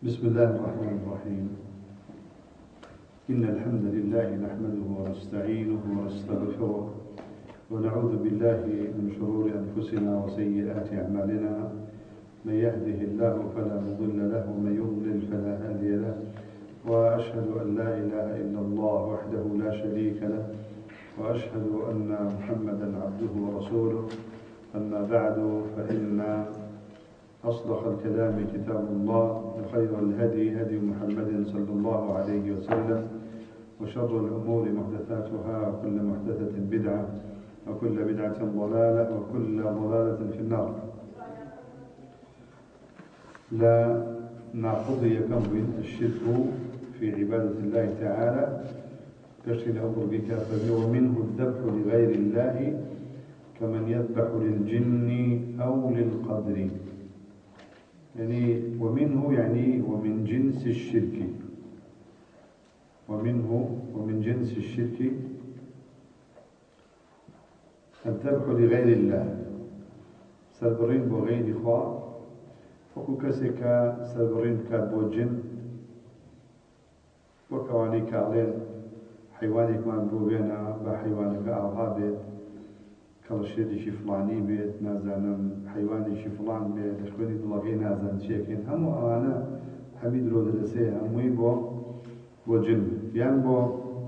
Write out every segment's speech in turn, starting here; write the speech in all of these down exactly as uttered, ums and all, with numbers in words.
بسم الله الرحمن الرحيم. إن الحمد لله نحمده ونستعينه ونستغفره ونعوذ بالله من شرور أنفسنا وسيئات أعمالنا. من يهده الله فلا مضل له ومن يضلل فلا هادي له، وأشهد أن لا إله إلا الله وحده لا شريك له، وأشهد أن محمدا عبده ورسوله. أما بعد، فإن أصدق الكلام كتاب الله، وخير الهدي هدي محمد صلى الله عليه وسلم، وشر الأمور محدثاتها، وكل محدثة بدعة، وكل بدعة ضلالة، وكل ضلالة في النار. لا نعقض يكمل الشرك في عبادة الله تعالى كشف أمر بك ومنه الذبح لغير الله كمن يذبح للجن أو للقدر. يعني ومنه يعني ومن جنس الشرك، ومنه ومن جنس الشرك الذبح لغير الله، سربرين بغير إخوة، وكو كسكا سربرين كابو جن، وكواني كالين حيوانك من بوبينا بحيوانك أوهابت كالشيدي شي فلاني بيت نازانم حيواني شي فلان بيت أخواني دلغي نازان شيكين همو أنا حميد رو درسيه هموي بو بو جن يان بو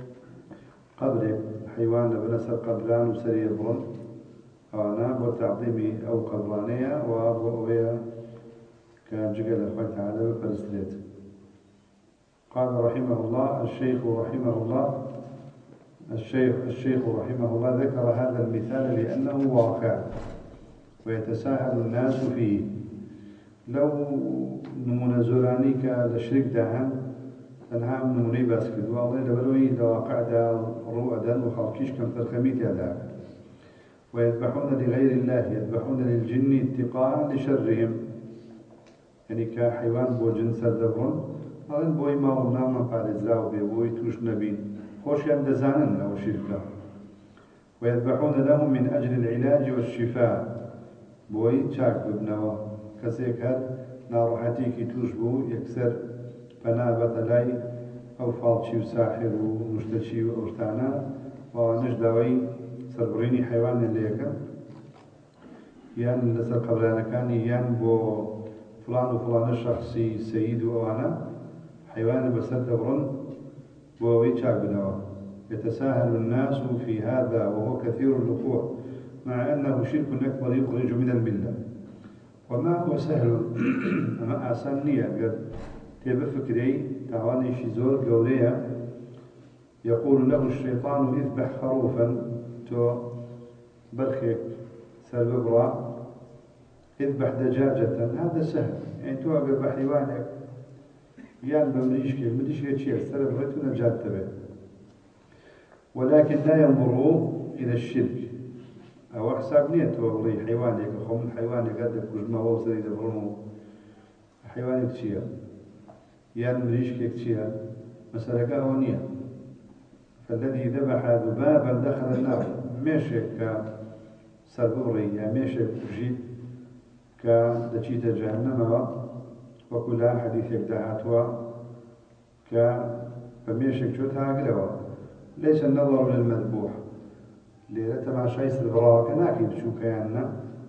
قبرك حيوان لبنسر قبران وسري برن أنا بو تعظيمي أو قبرانية وابو أويا كان جقل أخوة تعالى بفرسلت. قال رحمه الله الشيخ رحمه الله الشيخ الشيخ رحمه الله ذكر هذا المثال لأنه واقع ويتساهل الناس فيه. لو نمونا زورانيك لشرك دهان تنها نموني بس كدو الله لبروي لواقع دا روء دا وخالكيش كم ترخميت يدا. ويذبحون لغير الله، يذبحون للجن اتقاء لشرهم، يعني كحيوان بو جنس الدبرون أظن بوي ما ونام قال إزراو بي بوي توش نبين خوش يندزانن أو شركة. ويذبحون لهم من أجل العلاج والشفاء، بوي تشاك ببنوا كسيك هاد ناروحتيكي توشبو يكسر فنابت لاي أو فالشي وساحر ونشتشي وأرتانا ونجدوي سربريني حيوان الليكا يان لسر قبلانا كان يان بو فلان وفلان الشخصي سيد وأنا حيوان بسر دبرن بوي شاقنوا. يتساهل الناس في هذا وهو كثير الوقوع، مع أنه شرك أكبر يخرج من الملة. وما هو سهل أما آسانية قد تيب فكري تعواني شزور قولية يقول له الشيطان اذبح خروفا تو برخك سرببرا، اذبح دجاجة، هذا سهل. يعني تو أقرب حيوانك يان بمريشك المريشك شيء سرب غيرت ونجات تبع، ولكن لا ينظروا إلى الشرك أو حساب نيته والله حيوانك خم حيوانك قد كجما وصل إلى برمو حيوانك شيء يان مريشك شيء مسألة كهونية. فالذي ذبح ذبابا دخل النار مشك كسربري يا مشك جيد كدشيت جهنم وكل حديث يبدعاتها ك فميشك شوتها قلوا. ليس النظر للمذبوح ليلة ما شيء سربراء كناكي بشو كياننا،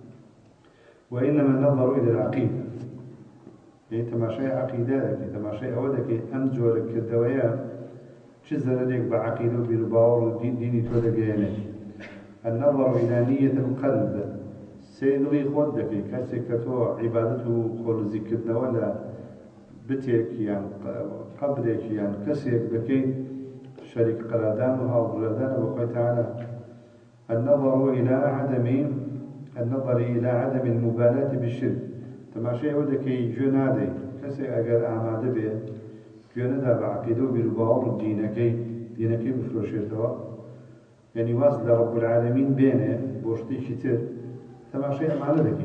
وإنما النظر إلى العقيدة. يعني تماشي عقيدتك تماشي أودك أمجورك الدوية شزر لك بعقيدة وبالباور ودين ديني تودقينك. النظر إلى نية القلب سيدغي خودك كسكتو عبادته خل ذكرنا ولا بتيك يعني قبرك يعني كسيك بكي شريك قرادان وهاضردان وقال تعالى النظر إلى عدم النظر إلى عدم المبالاة بالشرك. تماشي ودك جنادي كسي أجر أعماد به جندا بعقيده بالباور دينكي دينكي بفروشته، يعني واصل رب العالمين بينه بوشتي كتير تماشي أمانة ذكي.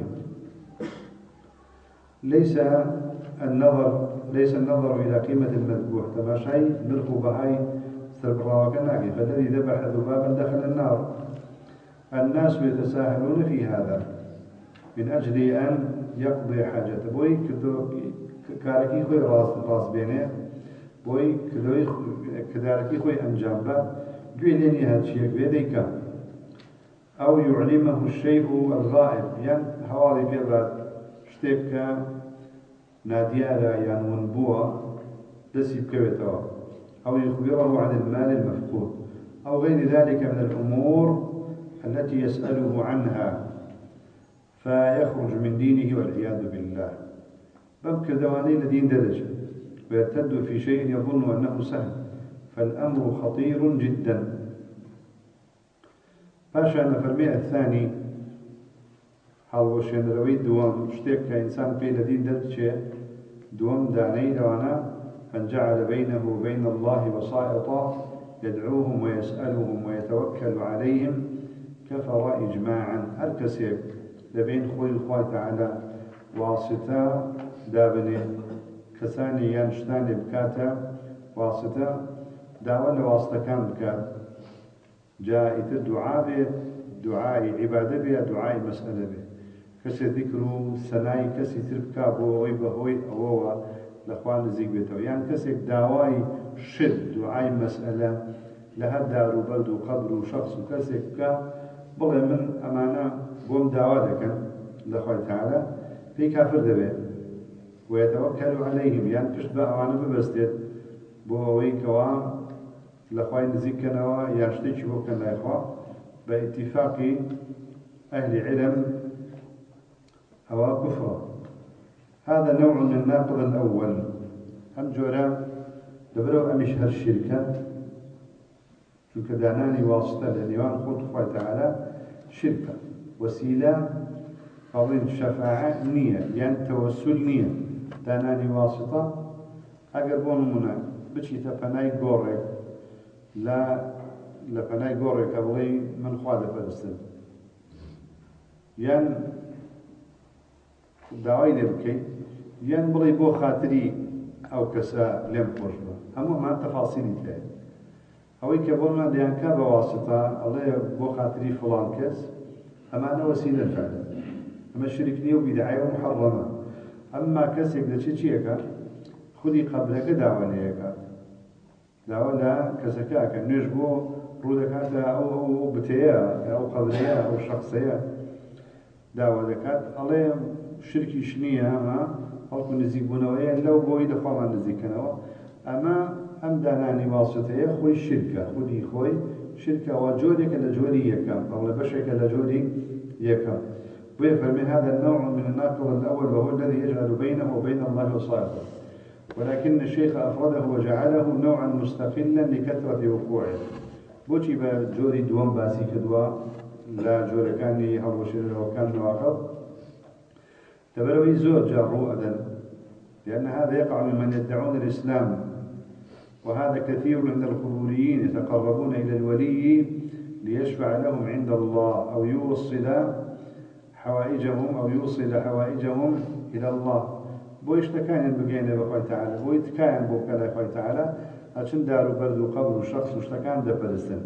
ليس النظر ليس النظر إلى قيمة المذبوح، تماشي نرخو بهاي سربراوكناكي. فالذي ذبح ذبابا دخل النار. الناس يتساهلون في هذا من أجل أن يقضي حاجته بوي كدو كاركي خوي راس راس بينه بوي كدوي كداركي خوي أنجام با دويني هالشيء بيديك أو يعلمه الشيء الغائب يعني حوالي في بعد شتيك ناديارا يعني ونبوة دسي بكويتوا أو يخبره عن المال المفقود أو غير ذلك من الأمور التي يسأله عنها فيخرج من دينه والعياذ بالله باب كردواني لدين درجة ويرتد في شيء يظن أنه سهل فالأمر خطير جدا. باشا نفرمي الثاني حالوشين روي دوام اشتيك كإنسان في لدين درجة دوام داني لوانا فجعل بينه وبين الله وسائطا يدعوهم ويسألهم ويتوكل عليهم كفر إجماعا الكسيب لبين خوي الخوي تعالى واسطة دابني كساني ينشتاني بكاتا واسطة داول واسطة كان بكات جاءت الدعاء به دعاء عبادة به دعاء مسألة به كسي ذكروا سناي كسي تربكا بوغي بهوي أووا لأخوان نزيق بيتو يعني كسي دعواي شد دعاء مسألة لها دار وبلد وقبر وشخص وكسي بكا بغي من أمانة بوم دعواتك لأخوة تعالى في كافر دبي ويتوكل عليهم يعني تشبه أمانة ببستد بوغي كوا لأخوة نزيق كنوا ياشتيش بوكا لأخوة باتفاق أهل علم أو كفر. هذا نوع من الناقض الأول هم جورا دبرو أمش هالشركة شوك داناني واسطة لنيوان خلق الله تعالى شركة وسيلة قضية الشفاعة نية يعني توسل نية داناني واسطة أقربون منا بشي تفناي قورك لا لفناي قورك أبغي من خوادة فلسطين يعني داوای لێ بکەیت یان بڵێ بۆ خاتری ئەو کەسە لێم خۆش بە هەموومان تەفاسیلی تێ ئەوەی کە بۆمان دەیانکا بە واسطە ئەڵێ بۆ خاتری فڵان کەس ئەمانە وەسیلە فعلا ئەمە شرک نییە و بیدعە و محەڕەمە ئەمما کەسێک دەچێت چیەکە خودی قەبرەکە داوا لێیەکە داوا لە کەسەکە ئەکە نوێژ بۆ ڕوو دەکاتە ئەو ئەو بتەیە ئەو قەبرەیە ئەو شەخسەیە داوا دەکات ئەڵێ شركي شنية أما خلق نزيق بنوية لو بويد خواما نزيقنوا أما أم داناني واسطة خوي الشركة خودي خوي شركة وجودك لجودي يكم أو لبشرك لجودي يكم ويفرمي هذا النوع من الناقض الأول وهو الذي يجعل بينه وبين الله وصائفه ولكن الشيخ أفرده وجعله نوعا مستقلا لكثرة وقوعه بوشي بجوري دوام باسي كدوا لا جوركاني هروشي وكان نواقض تبروي زور جاروا أذن لأن هذا يقع ممن يدعون الإسلام وهذا كثير من القبوريين يتقربون إلى الولي ليشفع لهم عند الله أو يوصل حوائجهم أو يوصل حوائجهم إلى الله بويش تكاين بقينا بخوي تعالى بوي تكاين بوكلا بخوي تعالى أشن داروا برد وقبر وشخص وشتكان دفلسن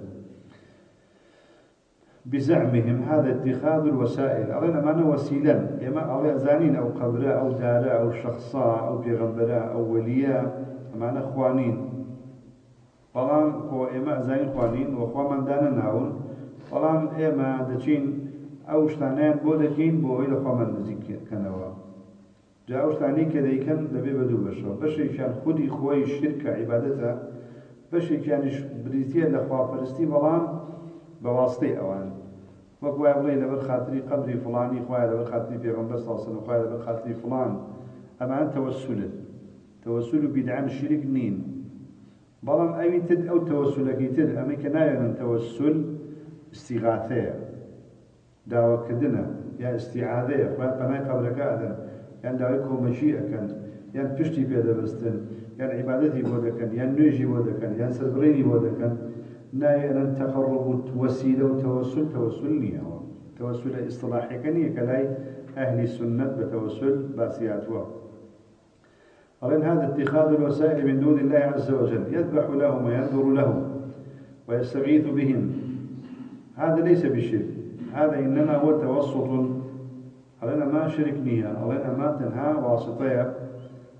بزعمهم هذا اتخاذ الوسائل أظن ما وسيلا إما أو زانين أو قبرة أو دارة أو شخصاء أو بيغمبرة أو ولياء ما أخوانين طالما هو إما زانين خوانين وأخوان من دانا ناون طالما إما دشين أو شتانين بودكين بو إلى أخوان من نزيك كنوا جاء شتاني كذا كان لبي بدو بشر بشي كان خدي خوي الشركة عبادتها بشي كان بريتيا لأخوان فلسطين بلان بواسطة أوان وكوا يقولي لبر خاطري قبري فلاني خويا لبر خاطري في غنبس صلى الله عليه وسلم خويا لبر خاطري فلان أما أنت توسل توسل بدعم الشرك نين بلام أي تد أو توسلك يتد أما كنايا توسل استغاثية دعوة كدنا يا استعاذية خويا بناي قبرك هذا يعني دعوكم مشيئة كان يعني تشتي في هذا بستن يعني عبادتي بودكن يعني نيجي بودكن يعني سبريني بودكن ناي أن تقرب وسيلة وتوسل توسلني هو توسل اصطلاحي كني كلاي أهل السنة بتوسل باسياتوا أظن هذا اتخاذ الوسائل من دون الله عز وجل يذبح لهم وينذر لهم ويستغيث بهم هذا ليس بالشرك هذا إنما هو توسط أظن ما شركنيها أظن ما تنهى واسطية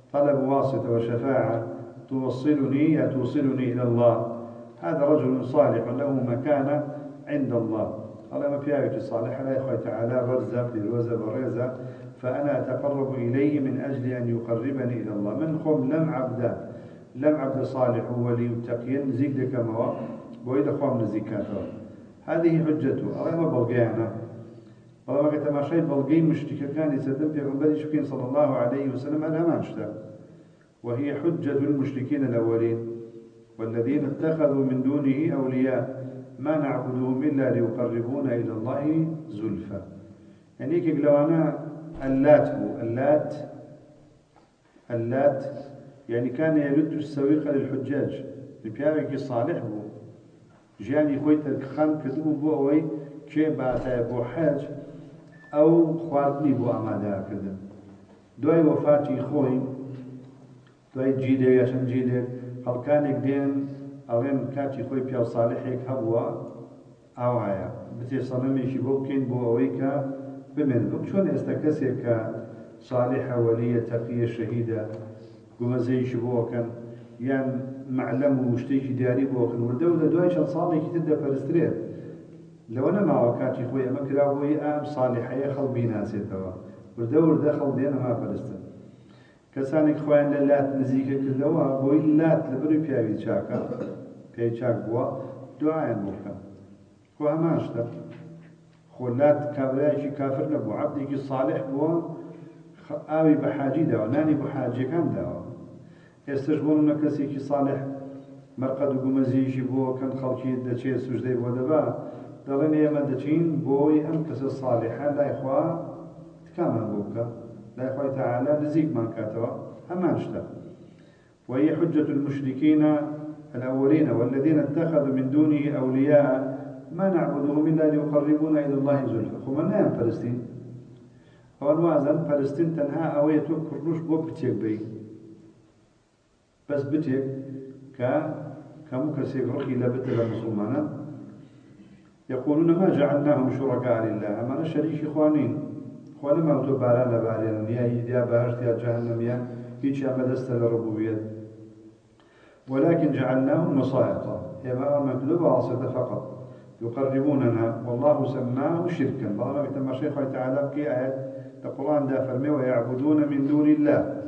طلب واسطة وشفاعة توصلني توصلني إلى الله، هذا رجل صالح له مكانة عند الله. الله ما فيها صالح لا يخوي تعالى رزة في الوزة بالرزة، فأنا أتقرب إليه من أجل أن يقربني إلى الله. من خم لم عبدا لم عبد صالح ولي تقين زيد كما وإذا خام نزيكاته، هذه حجته. الله ما بلقينا والله ما قلت ما شيء بلقي مشتكى كان يسدم في عمر شكين صلى الله عليه وسلم أنا ما أشتاق، وهي حجة المشركين الأولين. والذين اتخذوا من دونه أولياء ما نعبدهم إلا ليقربونا إلى الله زلفى. يعني كيف لو أنا اللات هو اللات اللات يعني كان يلد السويق للحجاج ببيعك صالح هو جاني خويت الخان كذبوا بوي كي بعتها بو حاج أو خواردني بو أمادا كذا دوي وفاتي خوي دوي جيدة عشان جيدة هل كان يقدين أوين كاتي خوي بيا صالحك هبوا أو هيا بتي صنمي شبوكين بو أويكا بمن بكشون استكسر كصالحة ولية تقية شهيدة وما زي شبوكا يعني معلم ومشتيك داري بوكن والدولة دويشان صالح تبدأ فرستريت لو أنا ما وكاتي خوي أما كراوي أم صالحة يخل بينا سيتوا والدول دخل دينا ما فرستن كسانك خوان للات نزيكا كذوا بوي لات لبري بياوي شاكا بياوي شاك بوا دعاء بوكا خو هماشتا خو لات كابرايشي كافر نبو عبدك صالح بوا آوي بحاجي دوا ناني بحاجي كان دوا يستجبون كسيكي صالح مرقد وقمزيشي بو كان خلقي دچي سجدي بو دبا دلين يما دچين بوي ام كس الصالحة لا إخوة تكامل بوكا لا إخوة تعالى نزيك ما كاتوا همانشتا. وهي حجة المشركين الأولين والذين اتخذوا من دونه أولياء ما نعبدهم إلا ليقربونا إلى الله زلفى. خو من نام فلسطين هو الوازن فلسطين تنها أويتو كرنوش بو بتيك بي بس بتيك ك كمكسيك رخي لبت للمسلمان يقولون ما جعلناهم شركاء لله أما نشريك إخوانين إخوان ما أتوا بارانا بارين يا يا بهشت يا جهنم يا هيك يا مدست للربوبية ولكن جعلناهم وسائطا هي ما مكذوبة واسطة فقط يقربوننا والله سماه شركا. بعضهم يتم الشيخ تعالى في آيات القرآن دا فرمي ويعبدون من دون الله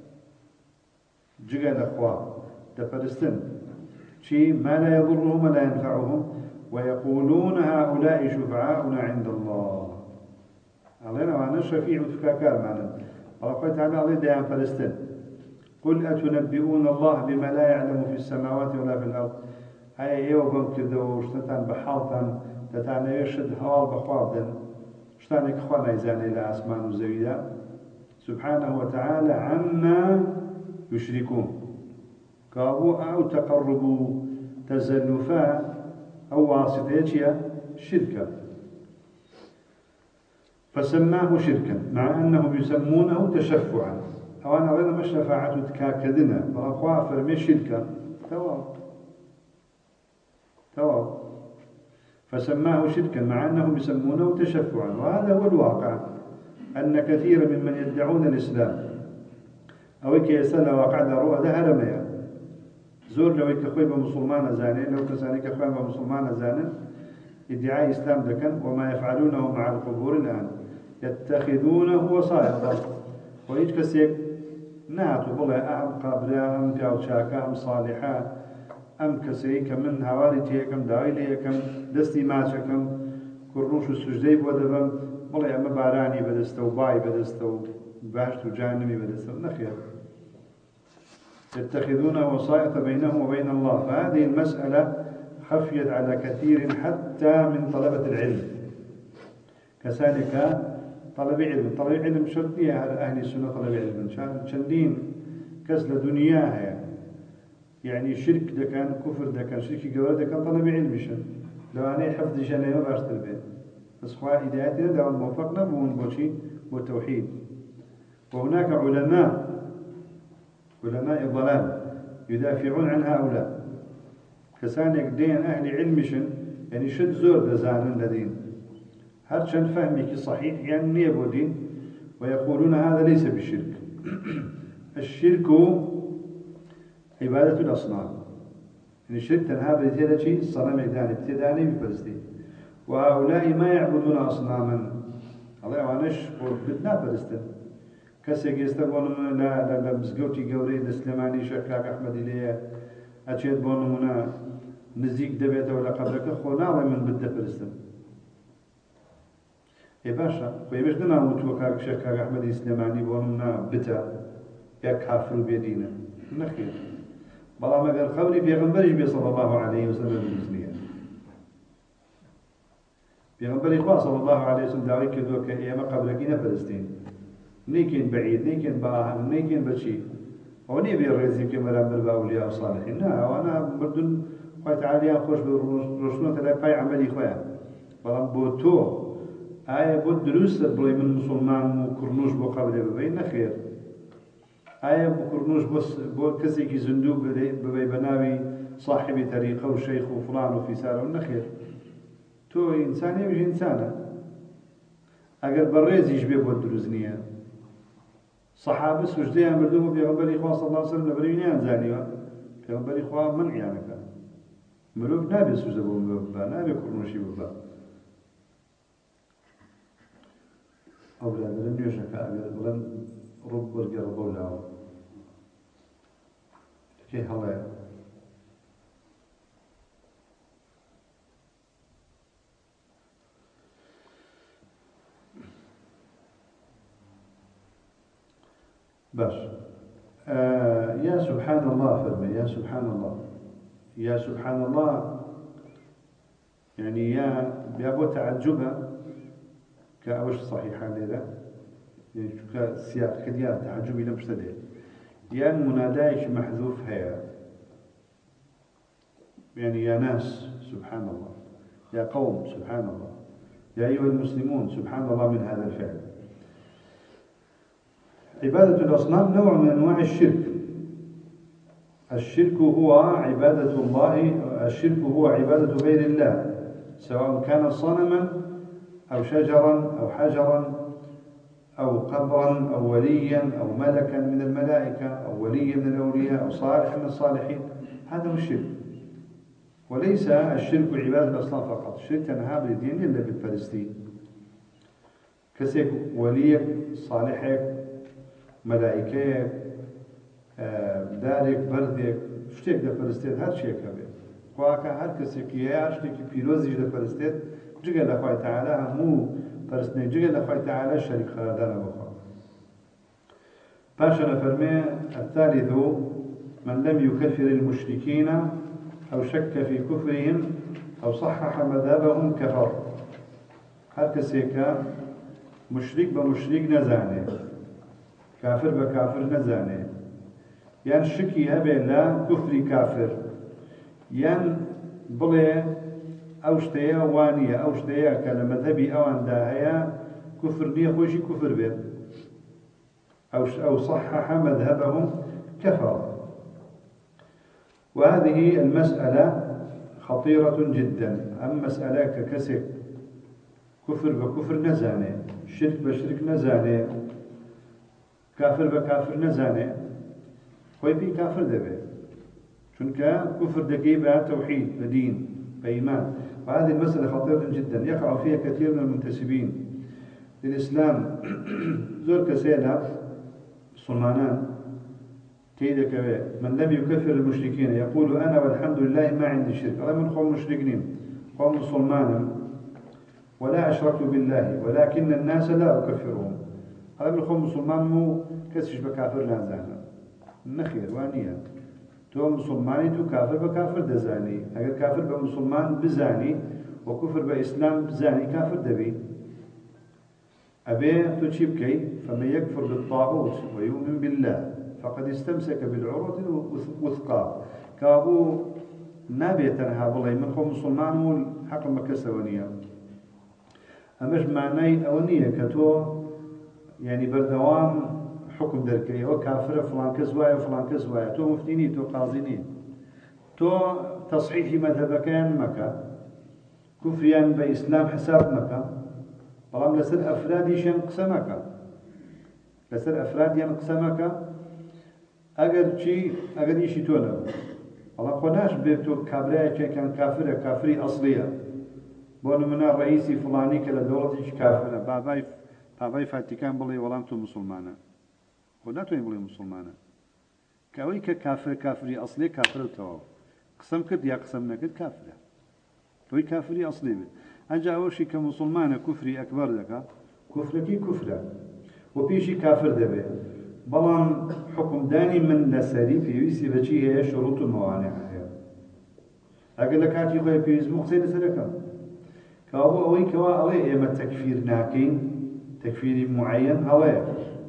جيجا الأخوة تفلسطين شيء ما لا يضرهم ولا ينفعهم ويقولون هؤلاء شفعاؤنا عند الله. علينا وانا شفيع وتفكاكار معنا الله تعالى عليه ديان فلسطين قل أتنبئون الله بما لا يعلم في السماوات ولا في الأرض. هاي ايوه قم كذا شتان بحالتان تتعنى يشد هوال بخوابدن شتانك خوانا يزاني إلى أسمان وزويدا سبحانه وتعالى عما يشركون قالوا أو تقربوا تزلفا أو واسطة شركة فسماه شركا مع أنهم يسمونه تشفعا. أو أنا غير ما شفاعة تكاكدنا فالأخوة فرمي شركة تواب تواب فسماه شركا مع أنهم يسمونه تشفعا. وهذا هو الواقع أن كثيرا ممن يدعون الإسلام أو كي يسأل واقع دارو هذا هرميا زور لو يكخوي بمسلمان زانين لو كساني كخوي بمسلمان زانين ادعاء إسلام دكان وما يفعلونه مع القبور الآن يتخذونه وسائطا ويج كسيك ناتو بلا أهم قابرة أم جاوشاكا أم صالحة أم كسيك من هواري كم دايلي كم دستي ماشا كم كرنوش السجدي بودبم بلا أما باراني بدستو باي بدستو باشتو جانمي بدستو نخير يتخذون وسائط بينهم وبين الله. فهذه المسألة خفيت على كثير حتى من طلبة العلم كذلك طلب علم طلب علم شرطية على أهل السنة طلب علم شندين كسل دنياها يعني شرك ده كان كفر ده كان شرك جوار ده كان طلب علم شن لو أنا حفظ جنة ما باشت البيت بس خواء هدايتنا ده موفقنا بون بوشي والتوحيد. وهناك علماء علماء الضلال يدافعون عن هؤلاء كسانك دين أهل علمشن يعني شد زور دزانن لدين هرشن فهمك صحيح يعني نيبو دين ويقولون هذا ليس بشرك الشرك عبادة الأصنام، يعني الشرك تنها بزيادة شيء الصنم عداني بتداني بفلسطين، وهؤلاء ما يعبدون أصناما الله يوانش بدنا فلسطين كسيك يستبون من لا لا لا مزقوتي قوري الإسلاماني شكاك أحمد إليه أشيد بون منا نزيك دبيته ولا قبلك خونا من بدأ فلسطين إيه باشا ويمش دنا وتوكاك شكاك أحمد الإسلاماني بون منا بتا يا كافر بيدينا نخير بلا ما قال خولي في غنبرج بي صلى الله عليه وسلم المسلمين في غنبرج صلى الله عليه وسلم دعوي كذوك إيما قبلكين فلسطين نيكين بعيد نيكين باهن نيكين بشي وني بيرزي كما رمر باولياء الصالحين لا وانا بردن خوات عاليا خوش برسولنا تلاقي عملي خويا بلان بوتو آية بود دروس بلي من مسلمان وكرنوش بو قبل ببين خير آية بكرنوش بس بو كسي كي زندوق ببي بناوي صاحب طريقه وشيخ وفلان وفي سارة ونخير تو إنساني مش إنسانة أقل بريز يشبه بود دروزنية صحابة سجدية مردوه بيغنبر إخوة صلى الله عليه وسلم نبرينيان زانيوة بيغنبر إخوة من عيانك مروف نابي سجدة بومبا نابي كرنوشي بومبا أو بلا بلن يوشك أقل بلن رب القرب ولاو كي هلا باش آه يا سبحان الله فرمي يا سبحان الله يا سبحان الله يعني يا بيابو تعجبا كأوش صحيحة لذا يعني كسياق كديار تعجبي لم تشتدي يا منادايش محذوف هيا يعني يا ناس سبحان الله يا قوم سبحان الله يا أيها المسلمون سبحان الله من هذا الفعل. عبادة الأصنام نوع من أنواع الشرك. الشرك هو عبادة الله الشرك هو عبادة غير الله سواء كان صنما أو شجرا أو حجرا أو قبرا أو وليا أو ملكا من الملائكة أو وليا من الأولياء أو صالح من الصالحين هذا هو الشرك. وليس الشرك عبادة الأصنام فقط. الشرك تنهى بالدين إلا بالفلسطين كسيك وليك صالحك ملائكيك دارك بردك شتێک دەپەرستێت هەر شتێکە بێت خواکە هەر کەسێکی هەیە شتێکی پیرۆزیش دەپەرستێت جگە لە خوای تەعالە هەموو پەرستنێک جگە لە خوای تەعالە شەریک قەراردانە بۆ خوا. پاشە نەفەرمێ الثالث من لم يكفر المشركين أو شك في كفرهم أو صحح مذهبهم كفر. هەر کەسێکە مشرک بە مشرک نەزانێ كافر بكافر نزانه يان شكي هبه لا كفري كافر يان بلي اوشتيا وانية اوشتيا كالمذهبي اوان داهيا كفر نية خوشي كفر بيت أو, أو صحح مذهبهم كفر. وهذه المسألة خطيرة جدا. أما مسألة ككسك كفر بكفر نزانه شرك بشرك نزانه كافر بكافر نزانه خوي بي كافر دبي چونك كفر دقيبة توحيد بدين بإيمان. وهذه المسألة خطيرة جدا يقع فيها كثير من المنتسبين للإسلام زور كسيلة صلمانان تيدك من لم يكفر المشركين يقول أنا والحمد لله ما عندي شرك أنا من قوم مشركين قوم صلمانا ولا أشركت بالله ولكن الناس لا أكفرهم. هذا من الخوم مسلمان مو كسش بكافر لازانا نخير وانيا تو مسلماني تو كافر بكافر دزاني اگر كافر بمسلمان بزاني وكفر بإسلام بزاني كافر دبي أبي تو چي بكي فمن يكفر بالطاغوت ويؤمن بالله فقد استمسك بالعروة الوثقى كابو نابي تنها بالله من خوم مسلمان مو حق مكسة ونيا أمش معناي أونية كتو يعني بردوام حكم دركي وكافر فلان كزوايا وفلان كزوايا تو مفتيني تو قاضيني تو تصحيح مذهبك ين مكة كفريان بإسلام حساب مكة طالما لسر أفراد ينقسمك لسر أفراد ينقسمك اگر چی اگر ایشی تو نبود الله خوناش به تو کابرای که کن کافره کافری اصلیه بون من رئیسی فلانی که لدولتش کافره بابای بابای فاتیکان بلی ولام تو مسلمانه خدا تو این بلی مسلمانه كأوي ككافر كافري أصلي كافر تو قسم كد يا قسم نكد كافر توي كافري أصلي بي أنجا أوشي كمسلمان كفري أكبر لك كفركي كفرة وبيشي كافر دبي بلان حكم داني من لسري في ويسي بشي هي شروط الموانع هي أقول لك هاتي خوي بيز مقصد سركم كأبو أوي كوا أوي إما تكفير ناكين تكفير معين أوي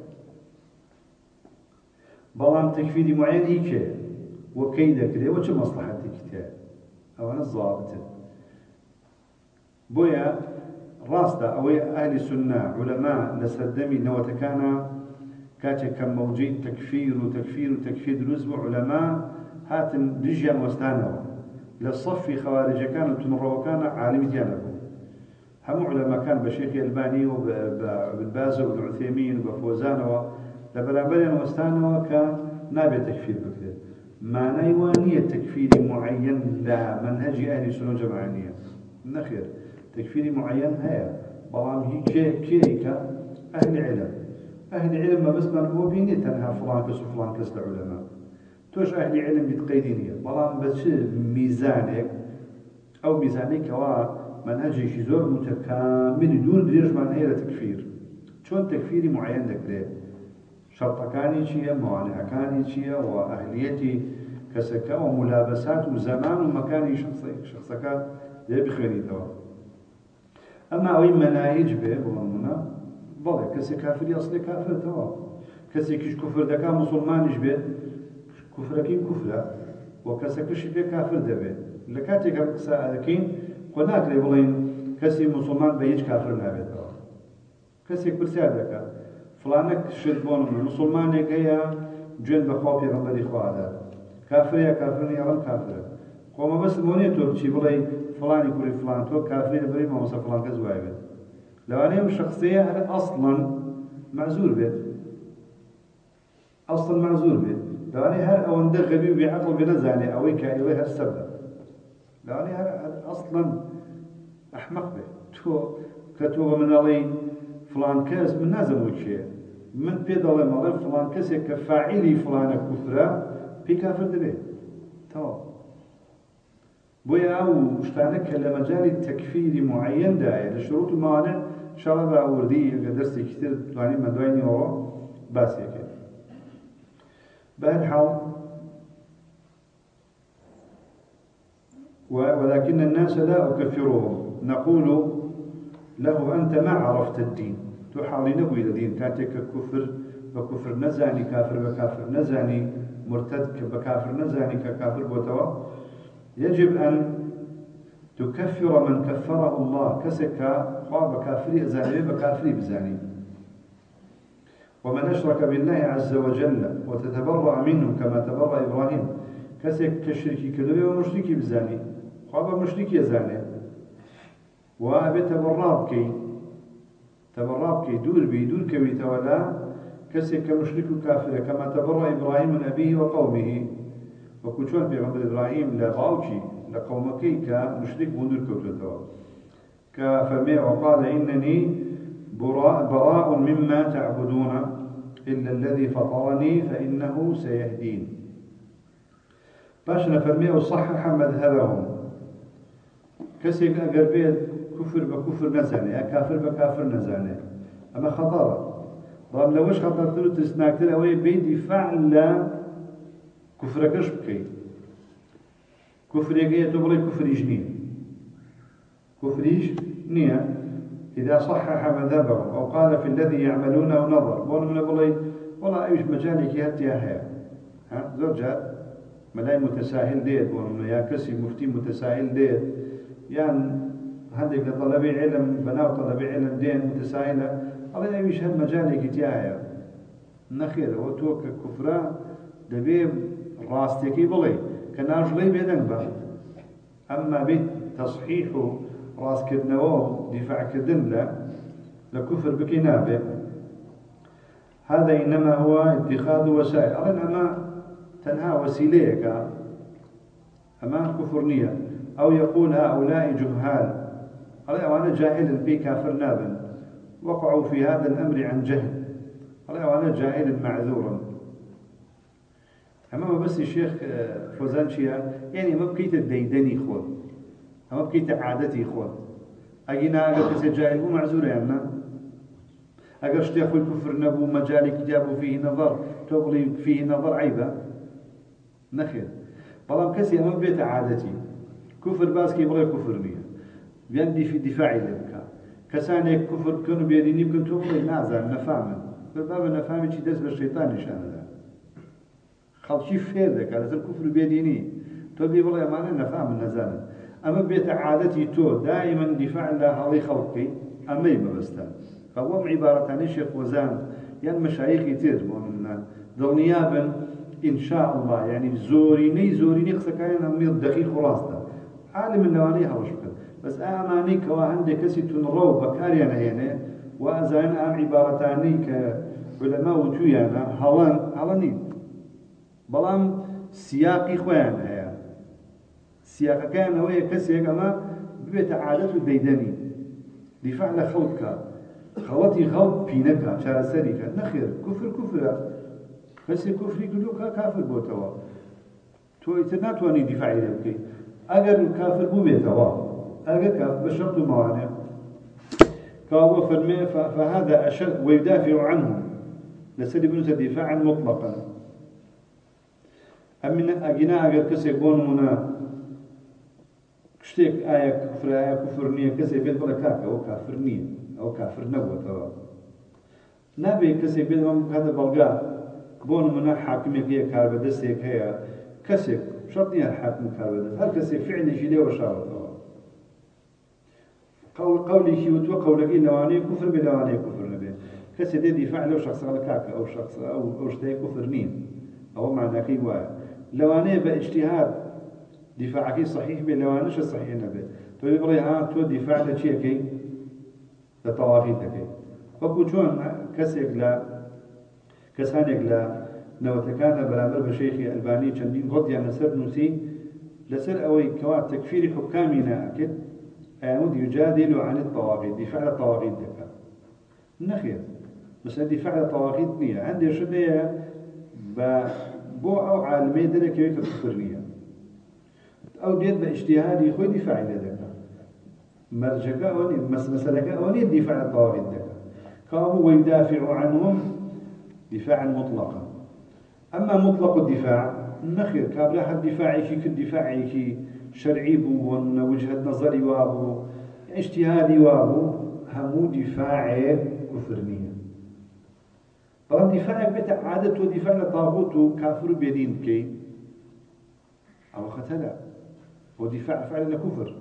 بلان تكفيري معين هيك وكيدا كده وش مصلحتك كده أو أنا الضابط بويا راستا أو أهل السنة علماء لسدمي نوتكانا كاتي كم موجين تكفير وتكفير وتكفير دروز علماء هاتن رجيا وستانوا للصف خوارج كانوا تنروا كان عالم ديانكم هم علماء كان بشيخ الباني وبن باز وبن عثيمين وبفوزان لبرابرين وستانوا كان نابي تكفير بكده ما نيوانية تكفير معين لا منهج أهل السنة جمعانية نخير تكفير معين هي بلام هي كي كيك أهل علم أهل علم ما بس من هو بيني تنها فلان كس وفلان كس العلماء توش أهل علم بتقيدينية بلام بس ميزانك أو ميزانك هو منهج شيزور متكامل دون دريج معناه تكفير شون تكفيري معين ذكره شرط كاني شيء موانع كاني شيء وأهليتي كسكا وملابسات وزمان ومكاني شخصي شخصك ده بخيري توا أما أوي مناهج به بلمنا بله كسي كافر أصلي كافر توا كسي كش كفر دكا مسلمان به كفركين كفرة وكسكش به كافر ده به لكاتي كسا لكن قناك لي بلين كسي مسلمان بيج كافر نابه توا كسي كرسي دكا فلانك شد بون مسلمانك هي جن بخوف يغمري خواده كافر يا كافر يا رم كافر قوم بس موني تو بشي بلاي فلان يقول فلان تو كافر بري ما وصف فلان كزوايب لو انا شخصيه هذا اصلا معزول بيت اصلا معزول بيت لو انا هل او ندغ غبي بعقل بنزاني او كايوه السبب لو انا هل اصلا احمق به تو كتوب من علي فلان كاس من نازم وشيء من بيدل مال فلان كاس كفاعلي فلان كفرة بكافر دبي تو بويا أو اشتانك لمجال التكفير معين داعي لشروط الموانع إن شاء الله بأوردي درس كتير يعني من دويني ورا بس هيك بهالحال ولكن الناس لا أكفرهم نقول له أنت ما عرفت الدين تحاولي نبوي الدين كاتك كفر بكفر نزاني كافر بكافر نزاني مرتد بكافر نزاني ككافر بوتوا يجب أن تكفر من كفره الله كسك خواب كافري زاني بكافري بزاني ومن أشرك بالله عز وجل وتتبرأ منه كما تبرأ إبراهيم كسك كشركي كذبه ومشركي بزاني خواب مشركي زاني وأبي تبرأ بكي تبرأ بكي دور بي دور كوي تولا كسك كمشرك كافر كما تبرأ إبراهيم من أبيه وقومه وكتشون في غمر إبراهيم لغاوشي لقومكي كمشرك مندر كوتوتوا كفرمي وقال إنني براء, براء مما تعبدون إلا الذي فطرني فإنه سيهدين باش نفرمي وصحح مذهبهم كسيك أقربيت كفر بكفر نزاني كافر بكافر نزاني أما خطر رغم لوش خطر تلو تسناكتر أوي بيدي فعل كفر كش بكي كفر يجي تبغي كفر يجنين كفر يجنيه إذا صحح مذهبه أو قال في الذي يعملونه نظر بقول من بقولي والله أيش مجالك يهتي هيا ها زوجات ملاي متساهل ديت بقول يا كسي مفتي متساهل ديت يعني هندك لطلبي علم بناو طلبي علم دين متساهلة الله أيش هالمجالك يهتي هيا نخير هو توك كفرة دبي راستيكي بقولي كناجلي بيدن بقى أما بيت تصحيحه راس كدنوه دفاع كدن لا لكفر بكنابه هذا إنما هو اتخاذ وسائل أنا ما تنها وسيليك أما كفرنية أو يقول هؤلاء جهال أنا جاهل بي كافر نابا وقعوا في هذا الأمر عن جهل أنا جاهل معذورا. أما بس الشيخ فوزان شيئا يعني ما بكيت الديدني خود أما بكيت عادتي خود أجينا أقل كسي جاهل هو معذور يعني أقل شتيخ الكفر نبو مجالي كتابه فيه نظر تقولي فيه نظر عيبة نخير بلام كسي أما بيت عادتي كفر باسكي بغير كفر نية بيندي في دفاعي لك كسانك كفر كانوا بيديني بكن تقولي نازل نفاما بالباب نفامي شي دس بالشيطان نشان هذا خلشي فير ذاك على الكفر بيديني تقولي والله ما أنا نفهم النزال أما بيت عادتي تو دائما دفاع الله هذي خلقي أما يما بستان فهو عبارة عن الشيخ وزان يعني مشايخ يتير من ذو إن شاء الله يعني زوريني زوريني خسكاين أمي الدقيق خلاصة عالم اللواني هرش بكر بس أماني كوا عندك كسي تنرو بكاريانا يعني وأزاين أم عبارتاني كعلماء وجويانا هلان هلاني بلام سياقي خوان هيا سياق كان هو كسي أما بيت عادته ديدني دفاع لخلقك خلطي خلط بينك شار سريك نخير كفر كفر بس كفري كلوكا كافر بوتوا تو اتناتواني دفاعي لبكي اگر كافر بو بيتوا اگر كافر بشرط الموانع فهو فرمي فهذا أشد ويدافع عنه لسد بنوت دفاعا مطلقا أمنا أجنا اگر كسي بون منا كشتيك آية كفر آية كفر نية كسي بيت بلا كاكا أو كافر نية أو كافر نبوة توا نبي كسي بيت هذا بلغا بون منا حاكم يكيه كاربدسيك هي كسي شرطني الحاكم كاربدس هل كسي فعلي شيء وشارطه قول قولي شيء وتو قولك لواني كفر بلواني كفر نبي كسي دي دفاع له شخص على كاكا أو شخص أو أو شيء كفر نين أو معناه كي واحد لواني باجتهاد دفاعك صحيح بلوانش الصحيح نبي تقول بري ها تو دفاع لشيء كي لطواغيتك فبوجون كسيك لا كسانك لا لو تكان برامر بشيخي الباني چندين غد يعني سر نسي لسر اوي كواب تكفير حكامنا اكد ايمود يجادل عن الطواغيت دفاع الطواغيت دكا نخير بس دفاع الطواغيت نية عندي شدية بو او عالمي دلك يويك الكفرنية او ديت باجتهادي خوي دفاعي لدك مرجكا اوني مسلكا اوني دفاع الطواغيت دكا كانوا ويدافع عنهم دفاعا مطلقا. أما مطلق الدفاع نخير كابلا حد دفاعي كي كالدفاعي كي شرعي بو وجهة نظري وابو اجتهادي وابو همو دفاعي كفرنية طبعا دفاعك بيتا عادة ودفاع لطاغوت كافر بيدين كي أو ختلا ودفاع فعلا كفر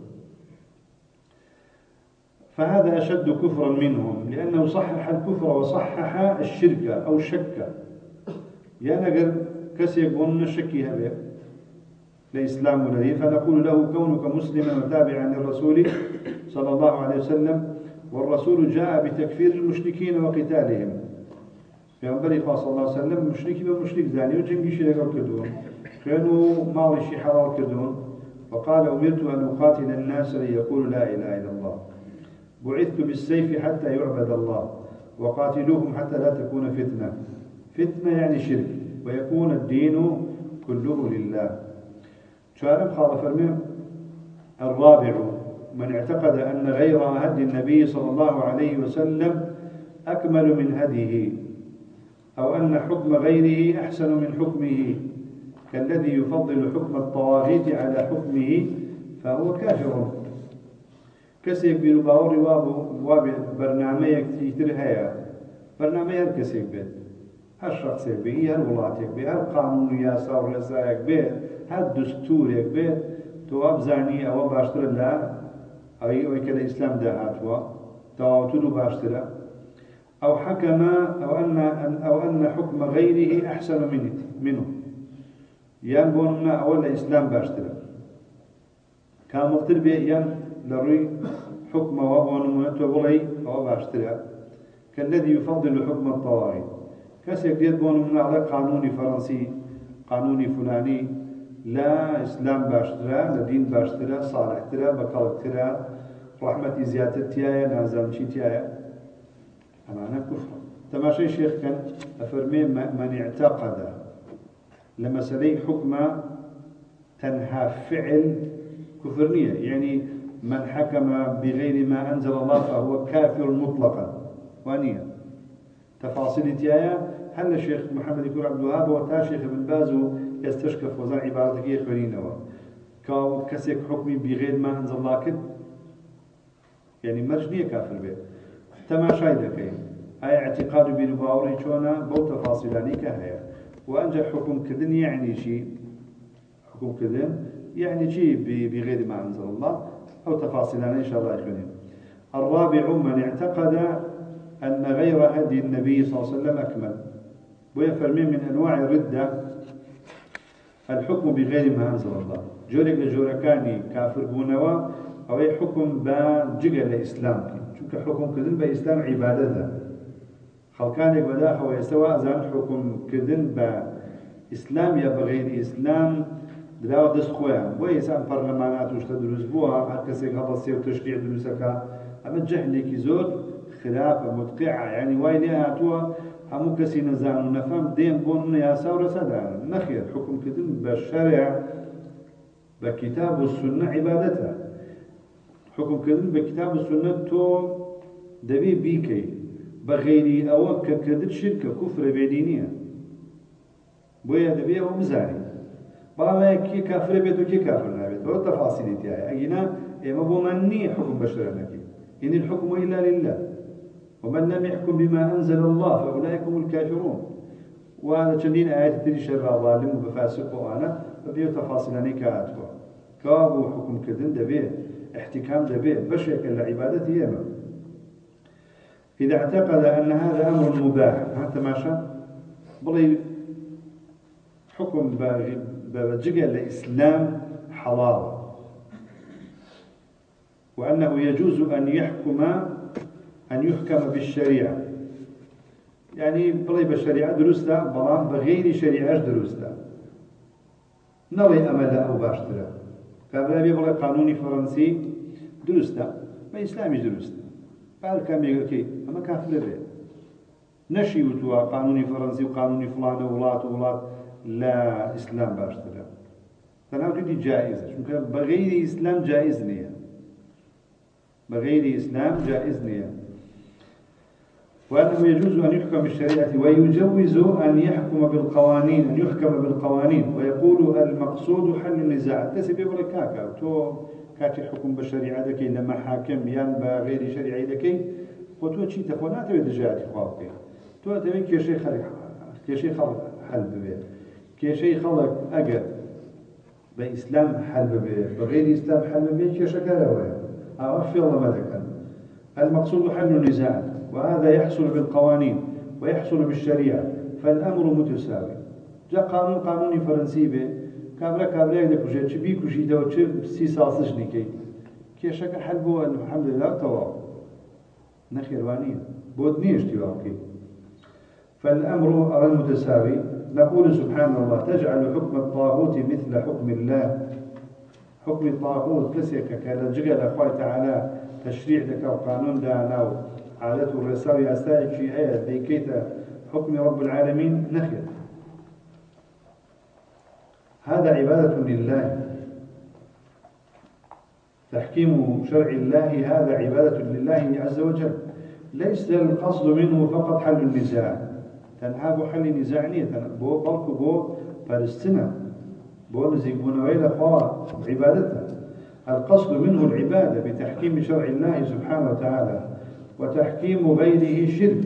فهذا أشد كفرا منهم لأنه صحح الكفر وصحح الشرك أو الشك يعني قال كسيقون شكي هذا لإسلام الذي فنقول له كونك مسلما وتابعا للرسول صلى الله عليه وسلم والرسول جاء بتكفير المشركين وقتالهم فينبري صلى الله عليه وسلم مشركي ومشرك زاني وجنجي شرق كردون كانوا مالي شي حلال كردون وقال أمرت أن أقاتل الناس ليقولوا لا إله إلا الله بعثت بالسيف حتى يعبد الله وقاتلوهم حتى لا تكون فتنة فتنة يعني شرك ويكون الدين كله لله شارب خاض فرمي الرابع من اعتقد أن غير هدي النبي صلى الله عليه وسلم أكمل من هديه أو أن حكم غيره أحسن من حكمه كالذي يفضل حكم الطواغيت على حكمه فهو كافر كسيك بيرو باوري وابو وابي برنامج كتير هيا برنامج هر كسيك بيت هر شخص بي هر ولاتك بي هر قانون ياسا ورسايك بيت هر دستورك بيت تو أبزاني أو باشتر الله أي أو كلا إسلام دهاتوا تواتلو باشتر أو حكم أو أن أو أن حكم غيره أحسن منه منه ينبون أول إسلام باشتر كان مختلف بيان لروي حكم وابون متولي أو باشتري كالذي يفضل حكم الطواغيت كسيك يد بون من على قانون فرنسي قانوني فلاني لا إسلام باشترا لدين باشترا صالح ترا بكالك ترا رحمة زيادة تيايا نازل شي تيايا أمانة كفر. تماشي شيخ كان أفرمي من اعتقد لما سلي حكمة تنهى فعل كفرنية، يعني من حكم بغير ما أنزل الله فهو كافر مطلقا وانية. تفاصيل تيايا هل الشيخ محمد يكون عبد الوهاب وتا شيخ ابن باز يستشكف وزن عبارتك يخبرينه كاو كسك حكمي بغير ما أنزل الله كد يعني مرجنية كافر به. تماشاي ذكي هاي اعتقاد بنباوري شونا بو تفاصيلاني كهيا وأنجح حكم كذن يعني شيء حكم كذن يعني شيء بغير ما أنزل الله أو تفاصيلاني إن شاء الله يخلين. الرابع من اعتقد أن غير هدي النبي صلى الله عليه وسلم أكمل، ويفرمين من أنواع الردة الحكم بغير ما أنزل الله. جورك لجوركاني كافر بونوا أو أي حكم بجغل الإسلام، شوك حكم كذن بإسلام عبادته خلقانك بداخل ويستوى أزان حكم كذن بإسلام يا بغير إسلام دراو دست خويا ويسان برلمانات وش تدرس بوها هكذا هذا السير تشريع دروسك أما جهلك زود خلاف مدقعة يعني وايلها توا همو كسي نزان ونفهم دين بون يا ساورة سدان نخير حكم كذن بالشرع بكتاب السنة عبادتها. حكم كذن بكتاب السنة تو دبي بيكي بغيري أو كذب شركة كفر بدينية بويا دبي أو مزاري بلا كي كافر بيت وكي كافر نبيت بلا تفاصيل تاعي أجينا إما بمني حكم بشرنا كي إن الحكم إلا لله ومن لم يحكم بما أنزل الله فأولئك هم الكافرون. وهذا تشدين آيات تري شر ظالم وبفاسق وأنا فبيو تفاصيلاني كاتوا كابو حكم كذن دبي احتكام دبي بشكل العبادة يما. إذا اعتقد أن هذا أمر مباح هذا ماشى بلي حكم بجعل الإسلام حلال وأنه يجوز أن يحكم أن يحكم بالشريعة يعني بلي بالشريعة درستا بلان بغير شريعة درستا نري أمل أو باشترا كابلا بيبلي قانوني فرنسي درستا ما إسلامي درستا بعد كم يقولي أما كافر به نشي وتوا قانوني فرنسي وقانوني فلان وولات وولات لا إسلام باشترا تناو تدي جائزة شو بغير إسلام جائز نية بغير إسلام جائز نية. وأنه يجوز أن يحكم بالشريعة ويجوز أن يحكم بالقوانين أن يحكم بالقوانين ويقول المقصود حل النزاع تسي ببركاكا تو كاتي حكم بالشريعة دكي لما حاكم يان بغير شريعة دكي وتو تشي تخونات ودجاجي خوابك تو تبين كيشي خلق كيشي خلق حل ببيت كيشي خلق أجر بإسلام حل ببيت بغير إسلام حل ببيت كيشي كلاوية أعرف الله ملكا. المقصود حل النزاع وهذا يحصل بالقوانين ويحصل بالشريعة فالأمر متساوي. جاء قانون قانوني فرنسي به كابرا كابرا يدك وجه تبي كوشي دو تشب سي ساسج نيكي كي شك حل بو الحمد لله توا نخير وانين بودنيش تواقي فالأمر على المتساوي. نقول سبحان الله تجعل حكم الطاغوت مثل حكم الله. حكم الطاغوت كسيك كذا جعل أخوي تعالى تشريع ذكر قانون داناو عادة الرسالة أستاذ شيء هي ذيكيت حكم رب العالمين نخير هذا عبادة لله. تحكيم شرع الله هذا عبادة لله عز وجل ليس القصد منه فقط حل النزاع تنهاب حل نزاعنية بو بلك بو فلسطين بو نزيقون ويلا خوا عبادته. القصد منه العبادة بتحكيم شرع الله سبحانه وتعالى وتحكيم غيره شرك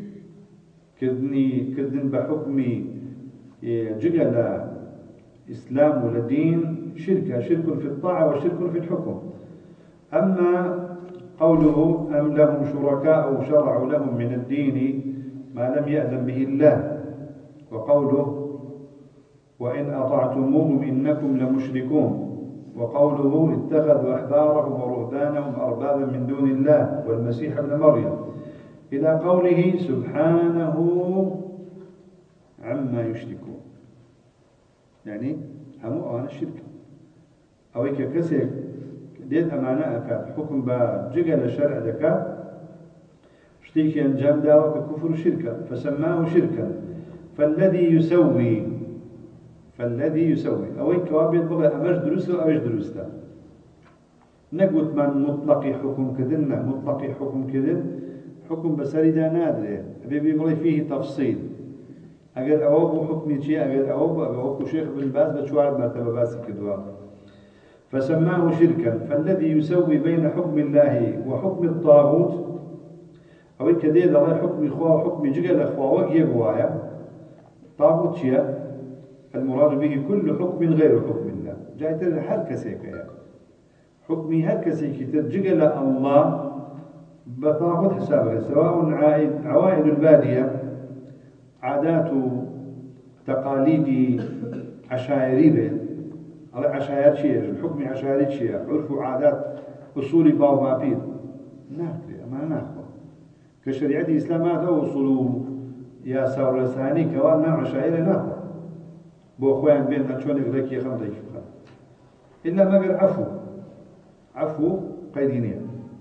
كذني كذن بحكم جعل إسلام ولدين شركة شرك في الطاعة وشرك في الحكم. أما قوله أم لهم شركاء شرعوا لهم من الدين ما لم يأذن به الله وقوله وإن أطعتموهم إنكم لمشركون وقوله اتخذوا أحبارهم ورهبانهم أربابا من دون الله والمسيح ابن مريم إلى قوله سبحانه عما يشركون. يعني همو أنا شرك أو كسر ديت أمانة أكاد حكم بجعل الشرع ذكاء شتيك أنجام داوى ككفر شركا فسماه شركا فالذي يسوي فالذي يسوي أو كوابيت بغى أمش درسه أو إيش درسته نقول من مطلق حكم كذن مطلق حكم كذن حكم بسريدا نادر بيبي بغى فيه تفصيل أجر أواب حكم شيء أجر أواب أواب شيخ بن باز بشوار مرتبة باز كدوا فسماه شركا فالذي يسوي بين حكم الله وحكم الطاغوت أو كذا الله حكم إخوة وحكم جعل إخوة وجه جوايا طاغوت شيء المراد به كل حكم غير حكم الله جاي ترى هر كسيك يعني حكمي هر كسيك تجعل الله بطاغوت حسابه سواء عائد عوائد البادية عادات تقاليد عشائري به على عشائر شيء الحكم عشائري شيء عرف وعادات أصول باو بابير ناكل ما ناخذ كشريعة الإسلام هذا وصول يا سور لساني كوان نوع عشائر ناخذ بو أخوان بين أشون غيرك يخم ضيف إلا ما قال عفو عفو قيدينيا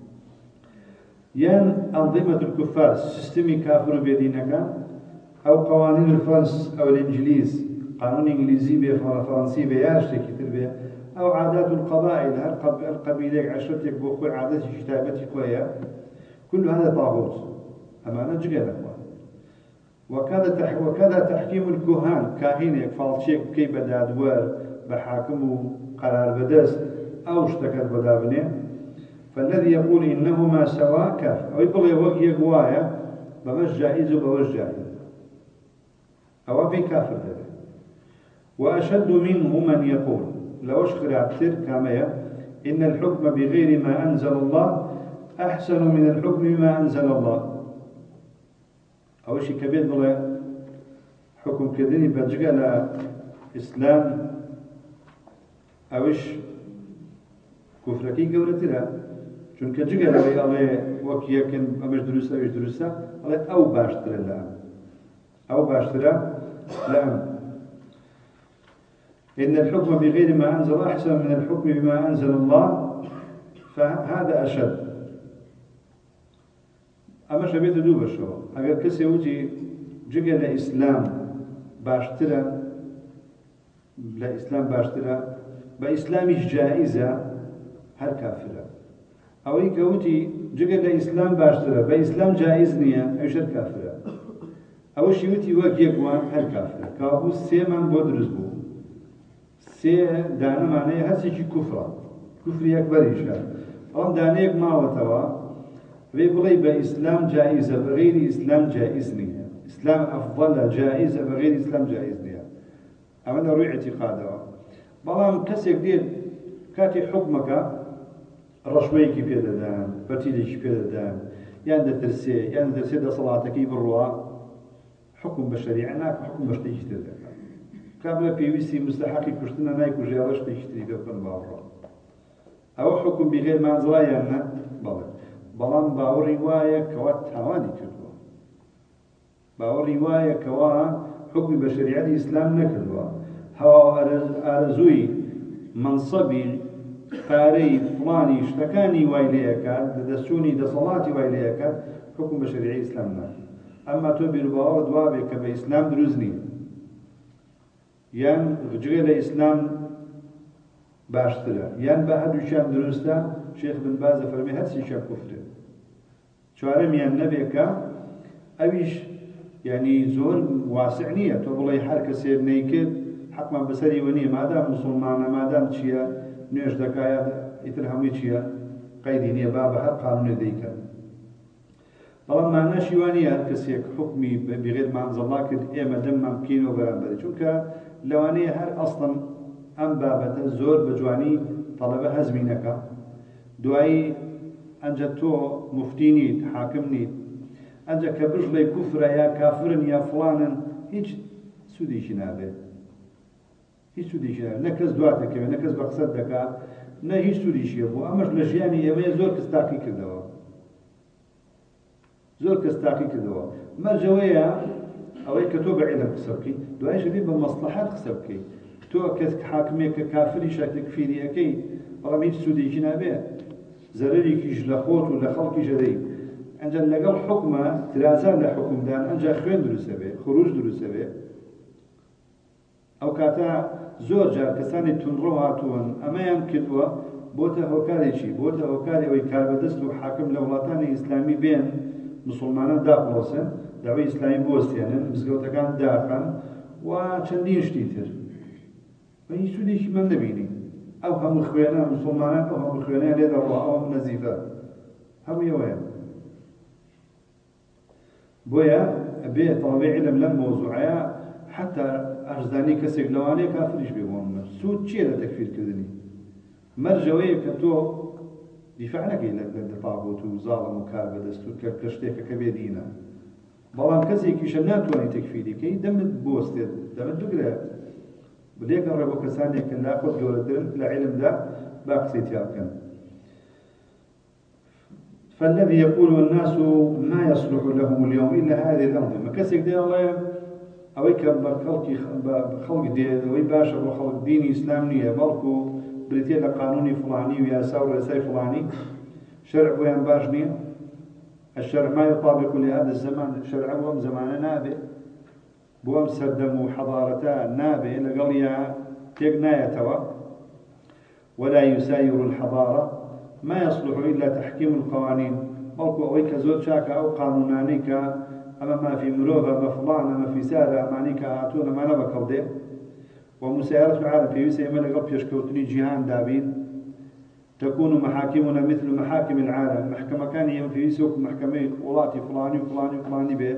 ين أنظمة الكفار سيستمي كافر بيدينك أو قوانين الفرنس أو الإنجليز قانون إنجليزي بفرنسي بياشتك تربية أو عادات القبائل القبيلة عشرتك بأخوة عادات كتابتك ويا كل هذا طاغوت أمانة جقل وكذا وكذا تحكيم الكهان كاهين فالشيك كي بدا دوار بحاكم قرار بدس أو اشتكت بدابنه فالذي يقول إنهما سواء كاف أو يقول يوقي يقوايا بمش جائز وبمش جائز أو في كافر ذلك وأشد منه من يقول لو أشخر عبتر كامية إن الحكم بغير ما أنزل الله أحسن من الحكم بما أنزل الله أو شيء كبير بلا حكم كذني بجعل إسلام أوش كفركي قولت لها چونك جعل الله وكي يكن أمش درسة أوش درسة الله أو باشتر الآن أو باشتر الآن إن الحكم بغير ما أنزل أحسن من الحكم بما أنزل الله فهذا أشد أما شبيت دوب الشو أجر كسي وجي جعل الإسلام باشترا لا إسلام باشترا بإسلامش جائزة هر كافرة أو يكوتي جعل الإسلام باشترا بإسلام جائز نية أيش الكافرة أو شيوتي وجه قوان هر كافرة كابو سيمان بودرز بو سي دانا معناه هر شيء كفرة كفر أكبر إيشان أم دانيك ما وتوا بيقولي بإسلام جائزة بغير إسلام جائز نية إسلام أفضل جائزة بغير إسلام جائز نية أما نروي اعتقاده بلام كسيك دير كاتي حكمك رشويك في دان برتيلك في دان يعني درسي يعني درسي دا صلاتك بالروا حكم بالشريعة ناك حكم بشتي يشتري قبل بي وي سي مستحق كشتنا نايك وجيرش تشتري بكل باورا أو حكم بغير ما أنزل يعني بلى بلان باور رواية كوا تاواني كردوا باور رواية كوا حكم بشريعة الإسلام نكردوا هوا أرزوي منصبي قاري فلاني اشتكاني وايليكات دستوني دصلاتي وايليكات حكم بشريعة الإسلام نكردوا أما تو بالباور دوابك بإسلام دروزني يعني رجل الإسلام باشترا يعني بعد وشام درسته شيخ بن باز فرمي هسي شاب كفر شوارم يعني نبيك أبيش يعني زور واسع نية تقول لي حركة سير نيكد حكما بسري ونية ما دام مسلمان ما دام تشيا نيش دكايا يترهمي تشيا قيدي نية باب حق قانون ذيك طالما ما نشيوانية هالكسيك حكمي بغير ما أنزل الله كد إيه ما دم ممكن وبرامبري شوكا لوانية هر أصلا أم بابته زور بجواني طلبة هزمينك دعي أنجا تو مفتيني حاكمني أنجا كبرجلي كفر يا كافر يا فلان هيج سودي شنابه هيج سودي شنابه نكز دواتك نكز بقصدك نه هیچ سودیش یابو اماش لجیانی ئێمە زۆر کەس تاقی کردەوە زۆر کەس تاقی کردەوە مەرجەوەیە ئەوەی کە تۆ بە عیلم قسە بکەیت دوایش بێ بە مەسلحات قسە بکەیت تو کەس حاکمێک کە کافری شە تەکفیریەکەی بەڵام هیچ سوودێکی نابێ زەرەرێکیش لە خۆت و لە خەڵکیش دەدەی ئەنجا لەگەڵ حکمە ترازان لە حکومدان ئەنجا خوێن دروستە بێ خروج دروستە بێ ئەو کاتە زۆر جار کەسانی تونڕۆ هاتوون ئەمەیان کردووە بۆتە هۆکارێکی بۆتە هۆکاری ئەوەی کاربەدەست و حاکم لە وڵاتانی ئیسلامی بێن مسلمانان داپڵۆسن داوای ئیسلامی بوەستێنن مزگەوتەکان داخەن و چەندین شتی تر بە هیچ سوودێکی من نەبینی ئەو هەموو خوێنە مسلمانان ئەو هەموو خوێنەیان لێ دەڕوا ئەوە نەزیفە هەموو ئەوەیە بۆیە بێ تەڵەبێ عیلم لەم مۆزوعەیە حتا ئەرزانی کەسێک لەوانەیە کافریش بێ بۆ من سوود چییە لە تەکفیرکردنی مەرجەوەیە کە تۆ دیفاع نەکەی لە تاغوت و زاڵم و کاربەدەست و کە شتێکەکە بێ دینە بەڵام کەسێکیشە ناتوانێت تەکفیریکەی دەمت بوەستێت دەمت بگرێت بلێگەڕێ بۆ کەسانێک کە لاخۆت گەورەترن لە عیلمدا با قسەیتیا بکەن فالذي يقول الناس ما يصلح لهم اليوم إلا هذه الأنظمة كسك دي الله أوي كبر خلقي خلق دي أوي باشا وخلق ديني إسلامي بلكو بريتيا لقانوني فلاني وياساو رساي فلاني شرع ويان باشني الشرع ما يطابق لهذا الزمان شرع وهم زمان نابئ بوام سردموا حضارتا نابئ لقليا تيقنايا توا ولا يساير الحضارة ما يصلح إلا تحكيم القوانين بلكو أوي كزود شاكا أو قانونانيك أما ما في مروفة ما فلان ما في سارة أمانيك هاتون ما نبكر ده ومسايرة العالم في يسا يمال قبل يشكوتني جهان دابين تكون محاكمنا مثل محاكم العالم محكمة كان يم في يسوق محكمة ولاتي فلاني وفلاني وفلاني به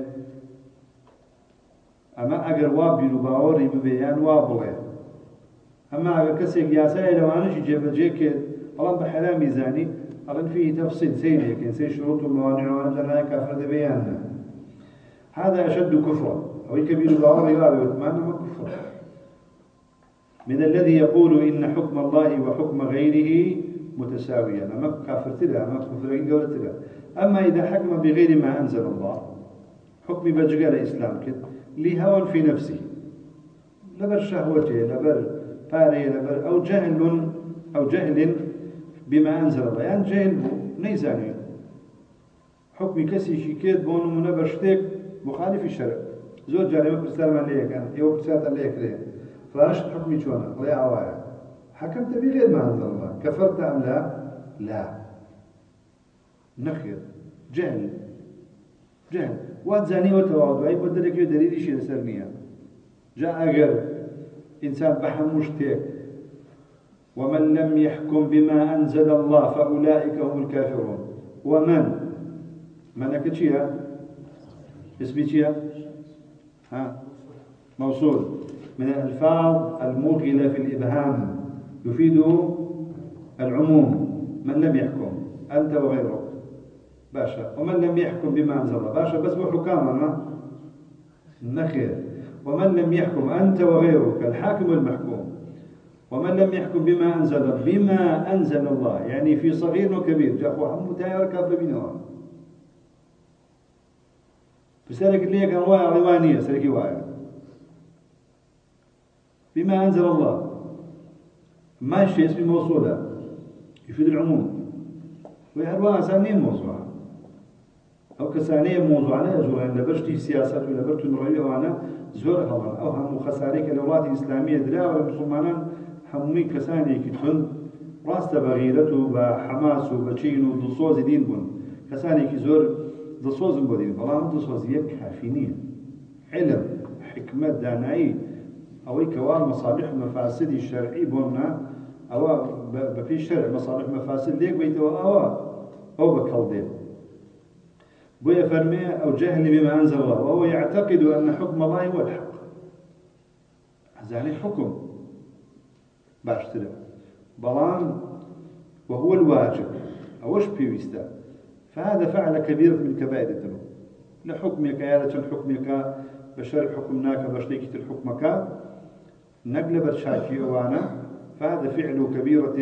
أما أجر وابي لباوري ببيان وابله أما أجر كسيك ياساي لو أنا شي جيب جيك والله بحلال ميزاني أظن فيه تفصيل سير لكن سير شروط وموانع وأنا لا كافر بياننا هذا أشد كفرا أو كبير باوري وابي وثمان كفر من الذي يقول إن حكم الله وحكم غيره متساويا أما كافر تلا أما كفر قولة تلا أما إذا حكم بغير ما أنزل الله حكم بجقال الإسلام كده لهوى في نفسه لبر شهوته لبر فاري لبر أو جهل أو جهل بما أنزل الله يعني جهل نيزاني حكم كسي شكيت بون منبشتك مخالف الشرع زود جاري ما برسالة عليك أنا يو برسالة عليك ليه فلاش حكمي شونا الله يعوايا حكمت بغير ما أنزل الله كفرت أم لا لا نخير جهل جهل واتزاني وتواضع أي بدلك دليل شيء سرنيا جاء أجر إنسان بحموشتك ومن لم يحكم بما أنزل الله فأولئك هم الكافرون ومن منك شيء اسمي شيء ها موصول من الألفاظ الموغلة في الإبهام يفيد العموم من لم يحكم أنت وغيرك باشا ومن لم يحكم بما أنزل الله باشا بس بحكامنا نخير ومن لم يحكم أنت وغيرك الحاكم والمحكوم ومن لم يحكم بما أنزل بما أنزل الله يعني في صغير وكبير جاء حمو تاير كافر بينهم فسألك اللي كان وايا روانية سألك وايا بما أنزل الله ما الشيء اسم موصولة يفيد العموم ويهربها ثانية موضوعة أو كثانية موضوعة لا يجوز أن لبرشتي سياسات ولا برتو نرأيه وأنا زور هلا أو هم خساريك الأولاد الإسلامية دلا ولا مسلمانا همي كثانية كتفن راست بغيرته بحماس وبتشين ودصوز دين بون كثانية كزور دصوز بدين فلا دصوز يك كافينين علم حكمة دانائي أو كوار مصالح مفاسد الشرعي بونا أو بفي شرع مصالح مفاسد ليك بيتوا أو أو بكالدين بويا فرمي أو جهل بما أنزل الله وهو يعتقد أن حكم الله هو الحق يعني حكم باشتري بلان وهو الواجب أوش بيويستا فهذا فعل كبيرة من كبائر الذنوب لحكمك يا رجل حكمك بشرع حكمناك بشريكة الحكمك نقلب الشاكي وانا فهذا فعل كبيرة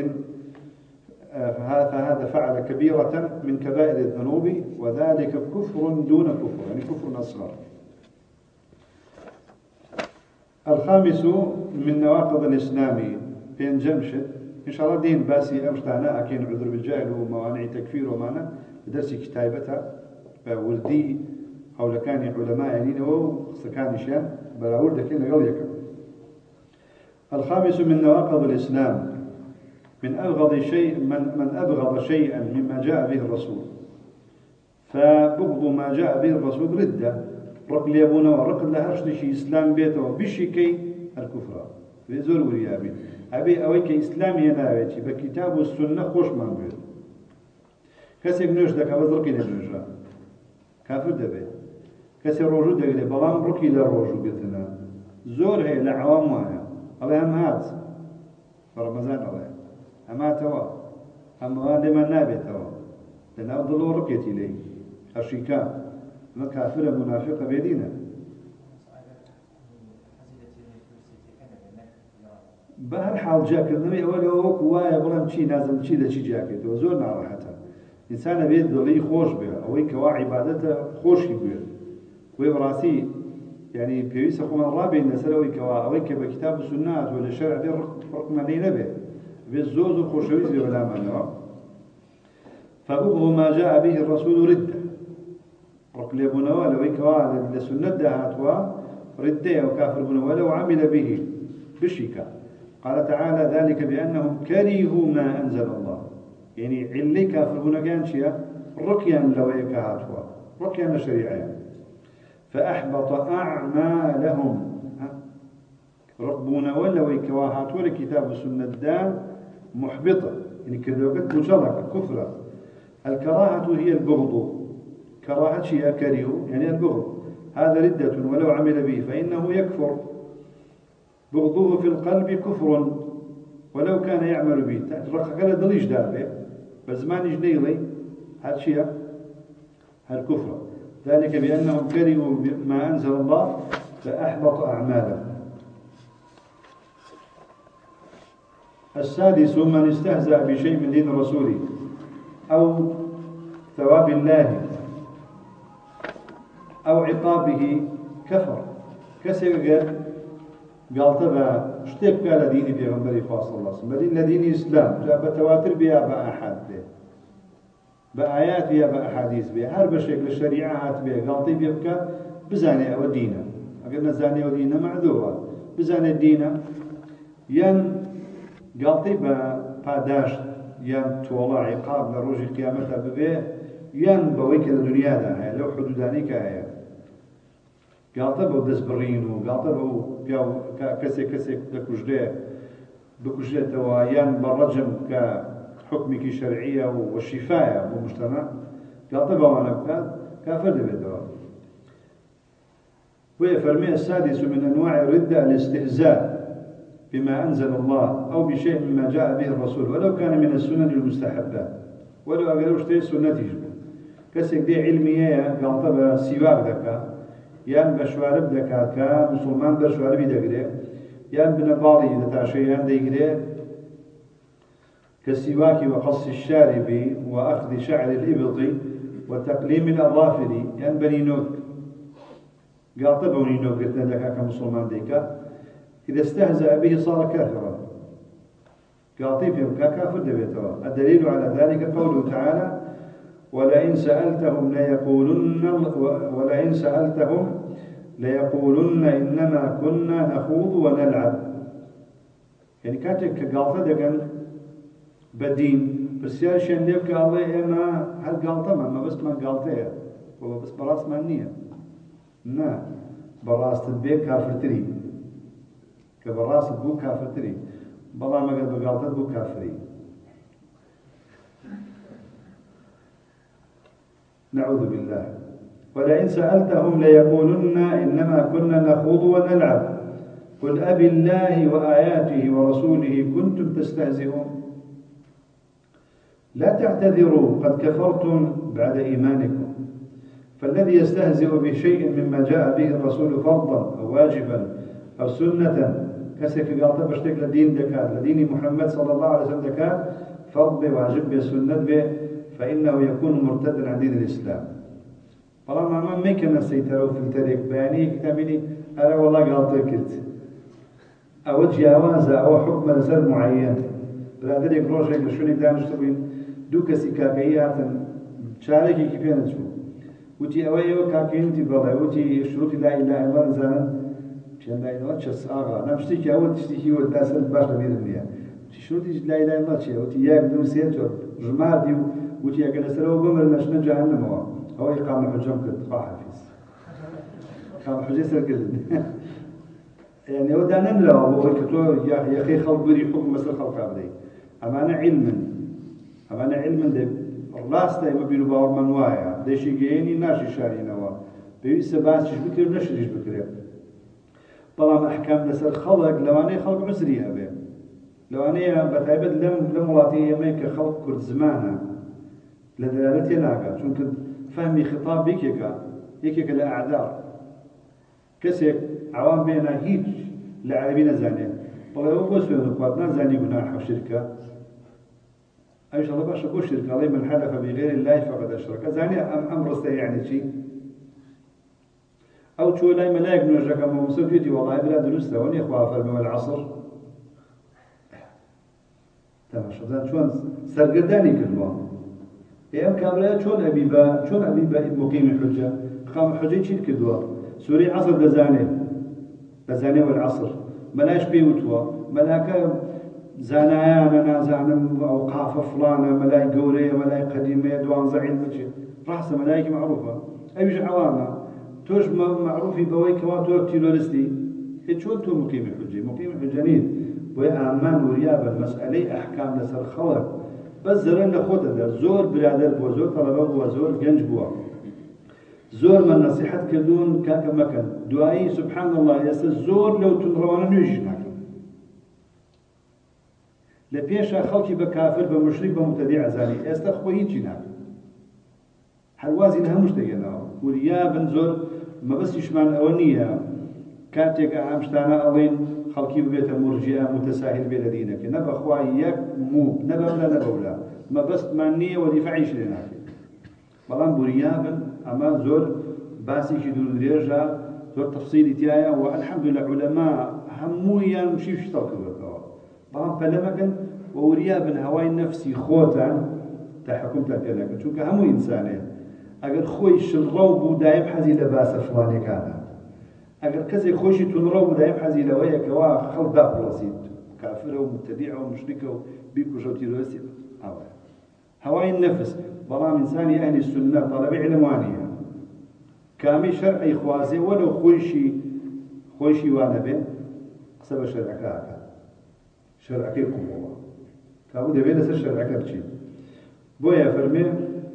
فهذا فعل كبيرة من كبائر الذنوب وذلك كفر دون كفر يعني كفر أصغر الخامس من نواقض الإسلام بين جمشت إن شاء الله دين باسي أوشتانا أكين عذر بالجاهل وموانع تكفير ومانا بدرس كتابتها وردي أو لكان علماء يعني وسكان شان براورد كين قضيك. الخامس من نواقض الإسلام من أبغض شيء من من أبغض شيئا مما جاء به الرسول فبغض ما جاء به الرسول ردة رقل يبونا ورقل لهرش شيء إسلام بيته بشكي الكفر في زور وريابي أبي أويك إسلامي ناويتي بكتاب والسنة خوش من بيت كسي بنوش دكا بزرقي لنوشا كافر دبي كسي روجو دقلي بلام ركي للروجو بيتنا زور هي لعوام وانا الله هم هات فرمزان الله أما توا أما لما نابي توا لأن أفضل ركيتي لي الشيكان ما كافر منافق بيدينا بهر حال جاك النبي أول يوك وايا بلام شي نازل شي ده شي جاكيت وزورنا راحتها إنسان بيد ضلي خوش بها أو كوا عبادته خوش يقول ويبراسي يعني بيويس أخو من رابي النسل أو كوا أو كوا كتاب السنة ولا شرع دي رق مالي نبي بالزوز وخوشويز ولا منه فبغض ما جاء به الرسول ردة رقل بنوال ويكوا للسنة دهاتوا ردة وكافر بنوال وعمل به بشيكا قال تعالى ذلك بأنهم كرهوا ما أنزل الله يعني علي كافر بنوال شيئا رقيا لويكهاتوا رقيا لشريعة فأحبط أعمالهم ربنا ولا ويكواهات ولا كتاب السنة دا محبطة يعني كذوبت مجرد كفرة. الكراهة هي البغض كراهة شيء كره يعني البغض هذا ردة ولو عمل به فإنه يكفر بغضه في القلب كفر ولو كان يعمل به قال دليش دابه بزمان جنيلي هذا شيء هذا كفر ذلك بأنهم كرهوا ما أنزل الله فأحبط أعمالهم. السادس من استهزأ بشيء من دين رسوله أو ثواب الله أو عقابه كفر كسر قال تبع اشتك على دين بيغمبري فاصل الله سمدين لدين إسلام جاء بتواتر بها بأحد به بآيات بها بأحاديث بها هر بشكل الشريعة بها قال طيب يبكى بزاني أو دينا أقول نزاني أو دينا معذورة بزاني الدينا ين قال طيب باداش ين تولا عقاب لروج قيامتها ببه ين بويك الدنيا ده لو حدودانيك هي قال طيب ودس برينو قال طيب بياو كسي كسي دكوجده بكوجده وين بالرجم كحكمك شرعيه والشفايه بالمجتمع قال طيب وانا كافر بدوا ويفرمي السادس من انواع الرده الاستهزاء بما أنزل الله أو بشيء مما جاء به الرسول ولو كان من السنن المستحبات ولو أقلوش تي سنتي كسك دي علمية قال طبعا سواك دكا يان بشوارب دكا كمسلمان بشوارب دقري يان بنباري دتاشيان دقري كالسواك وقص الشارب وأخذ شعر الإبط وتقليم الأظافر يان بني نوك قال طبعا نوك قلتنا دكا كمسلمان ديكا إذا استهزأ به صار كافرا قال طيب يبقى كافر دبيتوا. الدليل على ذلك قوله تعالى ولئن سألتهم ليقولن ولئن سألتهم ليقولن إنما كنا نخوض ونلعب يعني كاتك قالت دقن بدين بس يا شن يبقى الله إما هل قالت ما بس ما قالتها والله بس براس ما النية نا براس تبيك كافر تري كبراس بو كافرتري بلا ما قد بقالت بو كافري نعوذ بالله. ولئن سألتهم ليقولن إنما كنا نخوض ونلعب قل أبي الله وآياته ورسوله كنتم تستهزئون لا تعتذروا قد كفرتم بعد إيمانكم فالذي يستهزئ بشيء مما جاء به الرسول فرضا أو واجبا أو سنة كسك قالت بشتك لدين دكات لدين محمد صلى الله عليه وسلم دكات فرض به واجب به سنة به فإنه يكون مرتدا عن دين الإسلام. طالما ما ميكنا سيتروا في التاريخ بياني كتابيني أنا والله قالت كنت أو جیاوازە أو حكم لەسەر معين برادێک ڕۆژێک لە شوێنێک دانیشتە بووین دوو کەسی کاکەیی هاتن چارەکێکی پێ نەچوو وتی ئەوە ئێوە کاکەی وتی بەڵێ وتی شروطی لا ئیلاهە ئیلەڵڵاه نزانن چێن لا ئیلاهە چەس ئاغا نەم شتێکی ئەوە شتێکی وەداسەر باش لەبیرم نییە وتی شروطی لا ئیلاهە ئیلەڵڵاه چییە وتی یەک دوو سێ چۆر ژماردی و وتی ئەگەر لەسەرەوە بمرن ئەچنە جەهەنەمەوە ئەوە ئیقامە حوجەم کرد خوا حافیز ئیقامە حوجەی سەرکردن يعني هو دانن لا هو كتور يا يا أخي خلق بري حكم مثل خلق عبدي أمانة علما أمانة علما ده الراس ده ما بينو باور منوايا ده شيء جيني ناشي شاري نوا بيس باس شش بكر نشريش بكر طالما أحكام نسر خلق لو أنا خلق عسريها به لو أنا بتعبد لم لم ولاطية ما كخلق كرد زمانه لدلالتي ناقة شو كنت فهمي خطاب بيك يكا يكا لأعذار كسك عوام بينا هيج لعربي نزاني والله هو بس في القوات نزاني جناح وشركة أيش الله باش أقول شركة الله من حلف بغير الله فقد أشرك زاني أم أمر يعني شيء أو شو لا ملاك نرجع كم مسويتي والله بلا درسته وني إخوة فرموا العصر تمام شو زين شلون سرقداني كلمة هي أم كاملة شلون أبي با شلون أبي با مقيم الحجة قام حجة شيء كدوا سوري عصر دزاني دزاني والعصر ملاش بيوتوا ملاك زانايانا نازانم أوقاف فلانة ملاي قورية ملاي قديمة دوان زعيم مجي رأسة ملايك معروفة أيش عوانا توش معروفي بوي كوا تو تيرورستي هيك شو تو مقيم الحجة مقيم الحجانين ويا أمان وريابا مسألة أحكام لسر خلق بس زرن لخوته در زور برادر بو زور طلبة بو زور جنج بو زور من نصيحة كدون كاك مكان دعائي سبحان الله يس زور لو تنروانا نيجناك لبيشا خلقي بكافر بمشرك بمبتدع زاني استخوي جناك حلوازي لها مشتاقنا وريا بن زور ما بس يشمعن أولنية كاتك عامشتانا أولين خلقي ببيت مرجئة متساهل بين دينك نبا خواياك مو نبا ولا نبا ولا ما بس معنية ودفعيش لناك بلان بريابن أما زور باسي شي دور دريجة زور تفصيلي تيايا والحمد لله علماء همويا مشي في شطاق الوكاوة بلان فلمكن ووريابن هواي نفسي خوتا تحكم تاكلك چونك همو إنساني أقل خوي شلغو دايم حزي لباس فلاني كان أقل كسي خوشي تنرو دايم حزي لويا كوا خلق داق رصيد كافر ومبتدع ومشرك وبيكو شوتي روسي هواي النفس بلام إنساني أهل السنة طلب علمانية كامي شرعي خوازي ولو خوشي خوشي وانا به سبب شرعك هكا شرعك القوة كابو دبي لسه شرعك بشي بويا فرمي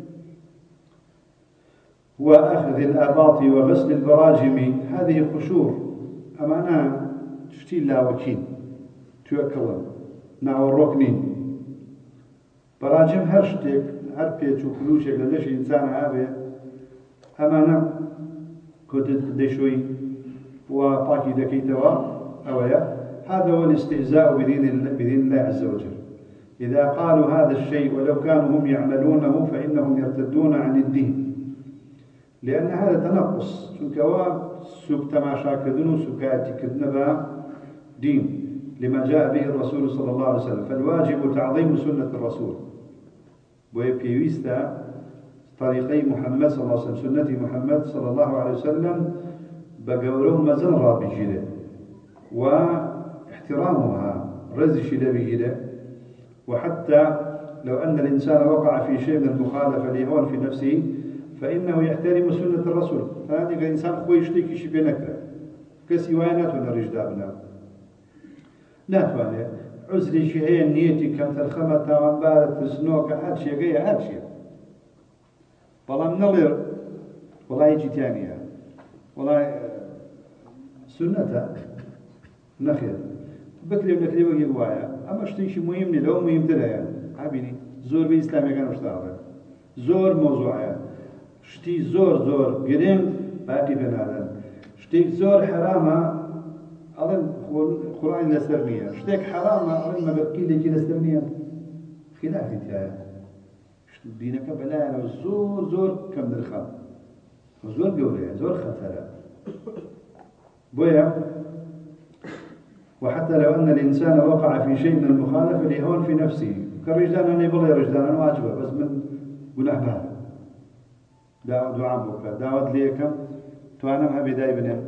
وأخذ الأباط وغسل البراجم هذه خشور أمانا تشتي لا وكين تؤكلا ناو الركنين براجم هر شتێک هەر پێچ و کلوشێک لە لەشی ئینسان هابێ ئەمانە کۆتت دەیشۆی و پاکی دەکەیتەوە ئەوەیە هذا هو الاستهزاء بدين بدين الله عز وجل إذا قالوا هذا الشيء ولو كانوا هم يعملونه فإنهم يرتدون عن الدين لأن هذا تنقص شنكوا سوق تماشا كدن وسكاتي كدن دين لما جاء به الرسول صلى الله عليه وسلم فالواجب تعظيم سنة الرسول ويبيويستا طريقي محمد صلى الله عليه وسلم سنة محمد صلى الله عليه وسلم بقولهم مزن رابي جيله واحترامها رزش لبيجيله وحتى لو أن الإنسان وقع في شيء من المخالفة لهون في نفسه فإنه يحترم سنة الرسول فهذا الإنسان خوي يشتكي شي بنكره كسيوانات ونرجدابنا لا تواني عزري شي هي نيتي كم تلخمة تاوان بارد تسنوك هاد شي قيا هاد شي بلام نظر والله يجي تانية والله سنة نخير بكري بكري بقي قوايا أما شتي شي مهم لي لو مهم دلايا عبيني زور بإسلامي كانوا اشتغل زور موضوعيا شتي زور زور قريم باقي بنادم شتي زور حرامة أظن القرآن لسرنية شتيك حرامة أظن ما بقي لك لسرنية خلاف تاعي دينك بلا زور زور كم درخا زور قوري زور خطرة بويا وحتى لو أن الإنسان وقع في شيء من المخالفة لهون في نفسه كالرجدان أن يبغي رجدان واجبة بس من قناح بها دعوة دعاء بك دعوة ليكم توانم أبي دايبنا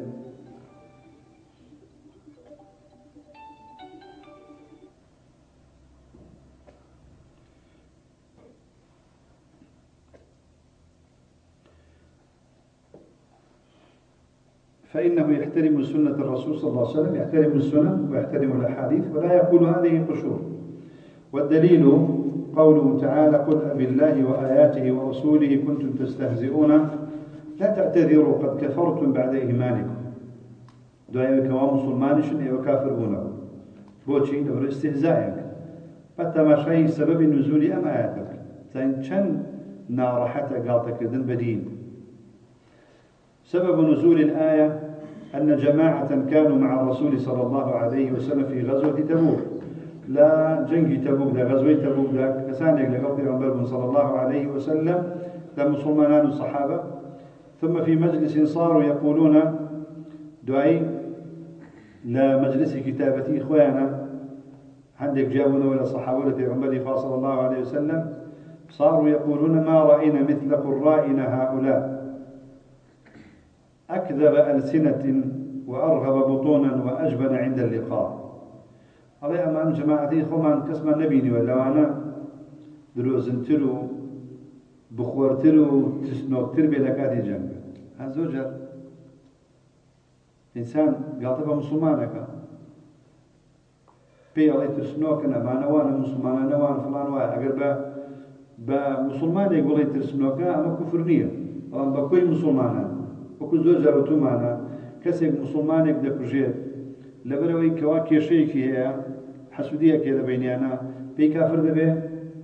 فإنه يحترم سنة الرسول صلى الله عليه وسلم، يحترم السنن ويحترم الأحاديث ولا يقول هذه قشور. والدليل قوله تعالى: قل أبالله وآياته ورسوله كنتم تستهزئون لا تعتذروا قد كفرتم بعد إيمانكم. دعاء كوام مسلمانشن وكافرون بوشي لبر استهزائك حتى ما شيء سبب نزول أم آياتك زين شن نار حتى قالتك ذن بدين. سبب نزول الآية أن جماعة كانوا مع الرسول صلى الله عليه وسلم في غزوة تبوك، لا جنگ تبوك ده غزوة تبوك ده كسانك لقلب عمر صلى الله عليه وسلم لمسلمان الصحابة، ثم في مجلس صاروا يقولون دعي لا مجلس كتابتي إخوانا عندك جاونا ولا صحابة في عمر صلى الله عليه وسلم صاروا يقولون ما رأينا مثل قرائنا هؤلاء أكذب ألسنة وأرغب بطونا وأجبن عند اللقاء. علي أمان جماعتي خمان كسما نبيني ولا وانا دروزنتلو بخورتلو تسنوكتر بلكاتي جنب هزوجر إنسان قال تبا مسلمانك بي الله ترسنوكنا ما نوان مسلمان نوان فلان واي أقر با با مسلمان يقول ترسنوكنا أما كفرنية أما بكوي مسلمانا وكو زور جارتو معنا كسيك مسلمانك دكوجيت لبروي كوا كيشيكي هي حسودية كده بينيانا بي كافر دبي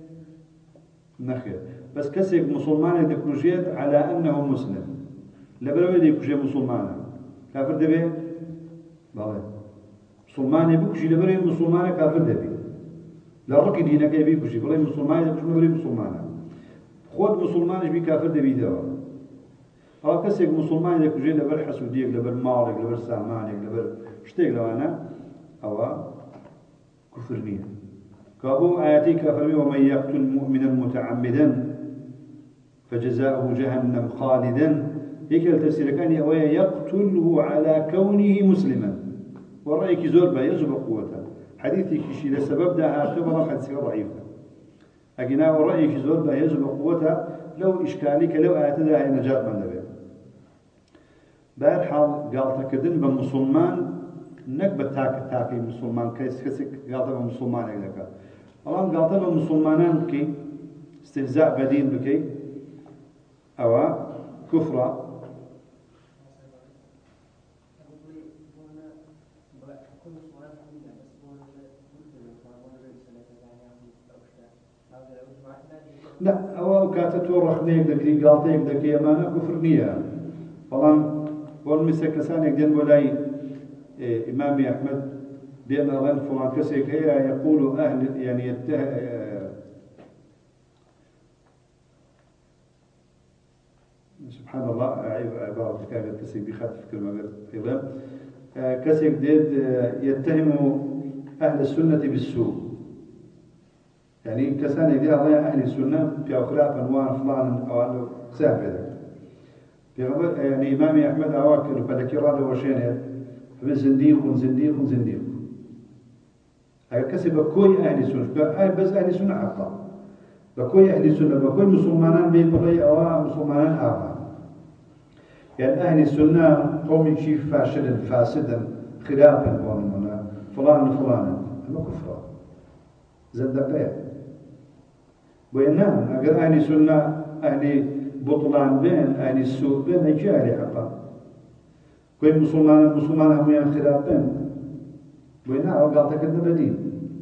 نخير بس كسيك مسلمانك دكوجيت على أنه مسلم لبروي ديكوجي مسلمانا كافر دبي باوي مسلماني بكوجي لبروي مسلمانا كافر دبي لا ركي دينك يبي كوجي بلاي مسلماني دكوجي لبروي مسلمانا خود مسلمانش بي كافر دبي دوا أو كسيك مسلمان يك جيل لبر حسوديك لبر مالك لبر سامانك لبر شتيك لو أنا أو كفرنية كابو آياتي كفرمي ومن يقتل مؤمنا متعمدا فجزاؤه جهنم خالدا هيك التفسير كان يقتله على كونه مسلما ورأيك زور با يجب قوته حديثك شيء لسبب ده هاتبرا حديث ضعيف أجنا ورأيك زور با يجب قوته لو إشكالك لو آيات ده هي نجاة من دبي بارحال قالت كدن بمسلمان نكبة تاك تاكي مسلمان كيس كسك قالت بمسلمان يقولك الله قالت بمسلمانان بكي استهزاء بدين بكي أو كفرة لا أو كاتتو رخنيك ذكي قالتيك ذكي أمانة كفرنية طبعا والمسك كسانك دين بولاي إيه إمامي أحمد دين أظن فلان كسيك هي يقول أهل يعني يته اه سبحان الله عبارة كانت كسيك بخطف كلمة أيضا اه كسيك ديد اه يتهم أهل السنة بالسوء يعني كسان يدي الله أهل السنة في أخلاق أنوان فلان أو أنه سافر يعني إمامي أحمد أواكر فذكر هذا وشينه فزنديق زنديق زنديق هاي كسب كوي أهل السنة هاي بس أهل السنة حقا بكوي أهل السنة بكوي مسلمان بين بقي أو مسلمان آخر يعني أهل السنة قوم شيء فاشل فاسدا خلافا قومنا فلان فلان أما كفر زندقين وإنهم أجر أهل السنة أهل بطلان بين أهل السوء بين أجيال حقا كل مسلمان مسلمان هم خلاف بين وإنهم قالت كذا بدين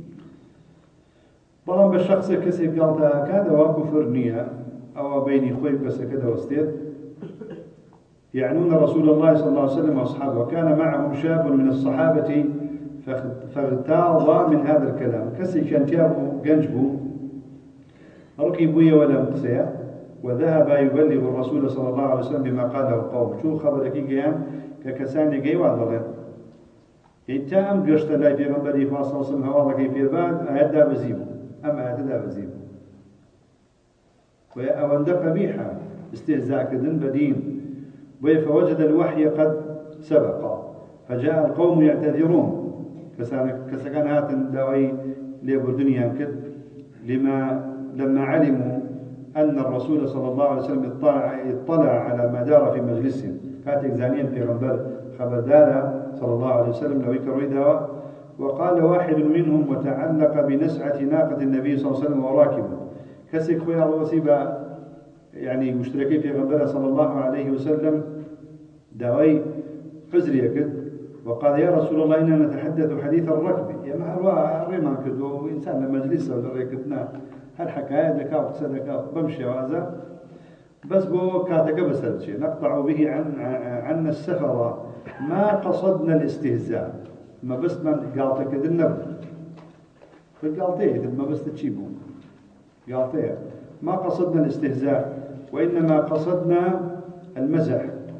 بلان بالشخص كسي قالت كذا وكفر نية أو بيني خوي بس كذا وستيت يعنون رسول الله صلى الله عليه وسلم وأصحابه وكان معهم شاب من الصحابة فاغتاظ من هذا الكلام كسي كان جابه جنجبه ركبوا ولم قسيا وذهب يبلغ الرسول صلى الله عليه وسلم بما قاله القوم شو خبرك قيام ككسان جاي وعضله ئینتا ئەم گەشتە لای پێغەمبەری خوا صلی الله علیه و سلم هەواڵەکەی پێبات ئاەت دابەزی بوو ئەم ئاەتە دابەزی بوو وهي أولا قبيحة استهزاء كذن بدين فوجد الوحي قد سبق فجاء القوم يعتذرون كسكان هاتن داوي لبردنيا كد لما لما علموا أن الرسول صلى الله عليه وسلم اطلع, اطلع على ما دار في مجلسهم كاتك زانيا في غنبر خبردار صلى الله عليه وسلم لو يكروي وقال واحد منهم وتعلق بنسعة ناقة النبي صلى الله عليه وسلم وراكبه كسك خويا الله وسيبا يعني مشتركين في غنبر صلى الله عليه وسلم داوي حزري يكد وقال يا رسول الله إننا نتحدث حديث الركب يا ما الرما كدو إنسان لما جلسه ولا ركبنا هل حكاية دكا وقصة دكا بمشي وهذا بس بو كاتك بسلشي نقطع به عن عن السفر ما قصدنا الاستهزاء ما بس من قالتك النبض فقالتيه ما بس تشيبون قالتيه ما قصدنا الاستهزاء وإنما قصدنا المزح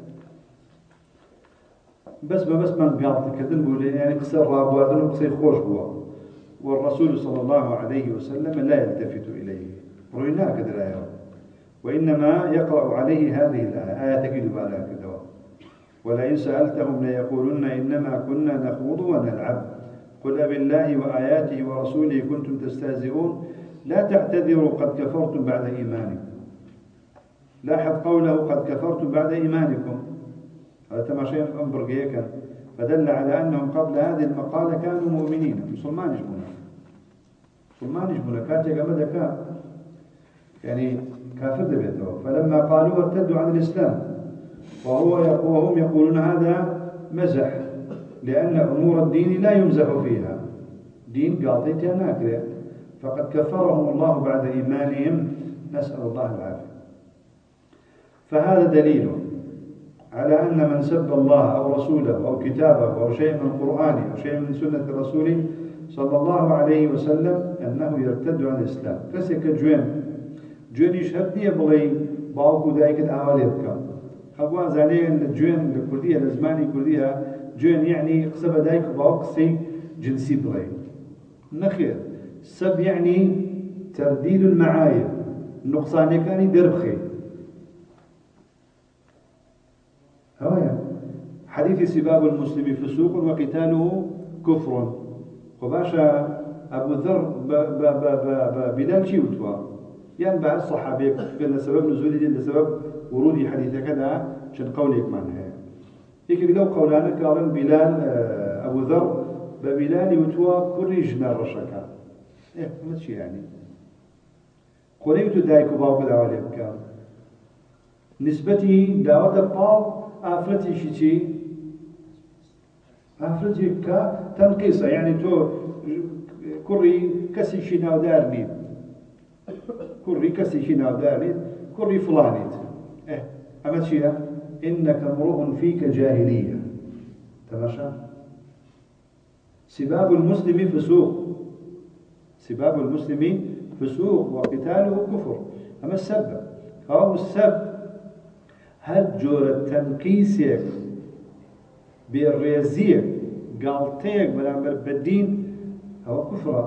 بس بس من قالتك كذن يعني قصر رابوادن وقصير خوش بوا والرسول صلى الله عليه وسلم لا يلتفت إليه رأيناه كذا الآية وإنما يقرأ عليه هذه الآية آية تكيد بالها كذا ولئن سألتهم ليقولن إنما كنا نخوض ونلعب قل أبالله وآياته ورسوله كنتم تستهزئون لا تعتذروا قد كفرتم بعد إيمانكم لاحظ قوله قد كفرتم بعد إيمانكم هذا تماشي أمبر جيكا فدل على أنهم قبل هذه المقالة كانوا مؤمنين مسلمان يجبونه مسلمان يجبونه كانت يقامد كان يعني كافر دبيته فلما قالوا ارتدوا عن الإسلام وهو وهم يقولون هذا مزح لأن أمور الدين لا يمزح فيها دين قاطيتها ناكرة فقد كفرهم الله بعد إيمانهم نسأل الله العافية فهذا دليل على أن من سب الله أو رسوله أو كتابه أو شيء من القرآن أو شيء من سنة رسوله صلى الله عليه وسلم أنه يرتد عن الإسلام كسك جوين جوين يشهد لي بلي باوكو دايك الأعمال يبكى خبوا زاني أن جوين الكردية الأزماني الكردية جوين يعني قصب دايك باوكسي جنسي بلي نخير سب يعني ترديد المعايب النقصان كان دربخي هوايا حديث سباب المسلم فسوق وقتاله كفر وباشا أبو ذر بلال شي وتوا يعني بعض الصحابة قلنا سبب نزولي لسبب ورودي حديث كذا شن قولك معناها هيك لو قولنا قال بلال أبو ذر ببلال وتوا كل جنا رشكا إيه ما شيء يعني قريت دايك وباو بدعوة كان نسبته دعوة الطاو آفرتي شيء آفرتي كا تنقيصة يعني تو كوري كسي شي ناودارني كوري كسي شي ناودارني كوري فلاني إيه أما شيء إنك امرؤ فيك جاهلية تماشى سباب المسلم فسوق سباب المسلم فسوق وقتاله كفر أما السب فهو السب هل جور التنقيسك بالريازيك قالتيك بالعمر بالدين هو كفر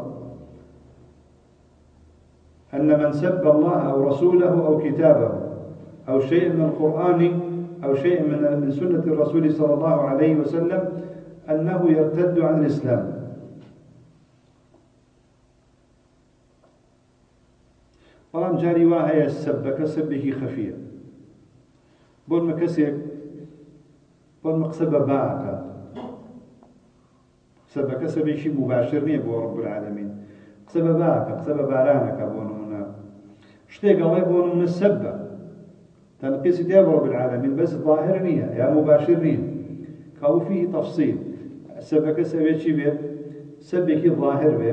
أن من سب الله أو رسوله أو كتابه أو شيء من القرآن أو شيء من سنة الرسول صلى الله عليه وسلم أنه يرتد عن الإسلام ولم جاري واهي السب كسبه خفية بون مكسيك بون مقصب باعك قصب كسب شيء مباشر نيه بو رب العالمين قصب باعك قصب بارانك بونونا اشتاق الله بونونا السبة تنقيس ديال رب العالمين بس ظاهر نيه يا مباشر نيه كاو فيه تفصيل السب كسب شيء بيه سبك ظاهر بيه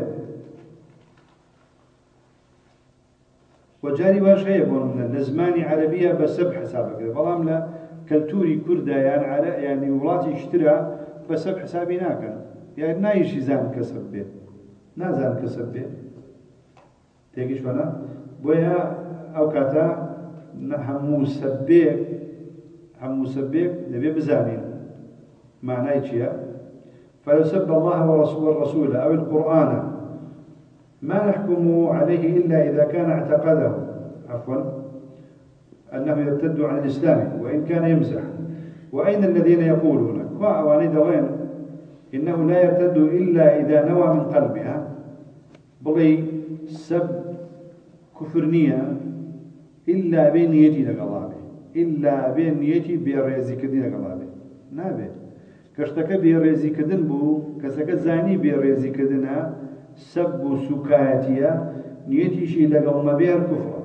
وجاري واشيء بون نزماني عربية بسب حسابك فلام لا كالتوري كردا يعني على يعني ولاتي اشترى بسب حسابي ناكن يعني نايش زان كسب به نازان كسب به تيجيش فانا بويا او كاتا همو سبيك همو سبيك نبي بزانين معناه شيء فلو سب الله والرسول أو القرآن ما نحكم عليه إلا إذا كان اعتقده عفوا أنه يرتد عن الإسلام وإن كان يمزح. وأين الذين يقولون وأواني دوين إنه لا يرتد إلا إذا نوى من قلبها بلي سب كفرنية إلا بين يتي لقلابه إلا بين يتي بيرزي كدين لقلابه نابه كشتك بيرزي كدن بو كسك زاني بيرزي كدنها سب سكايتيا نيتي شي لقل مبير كفر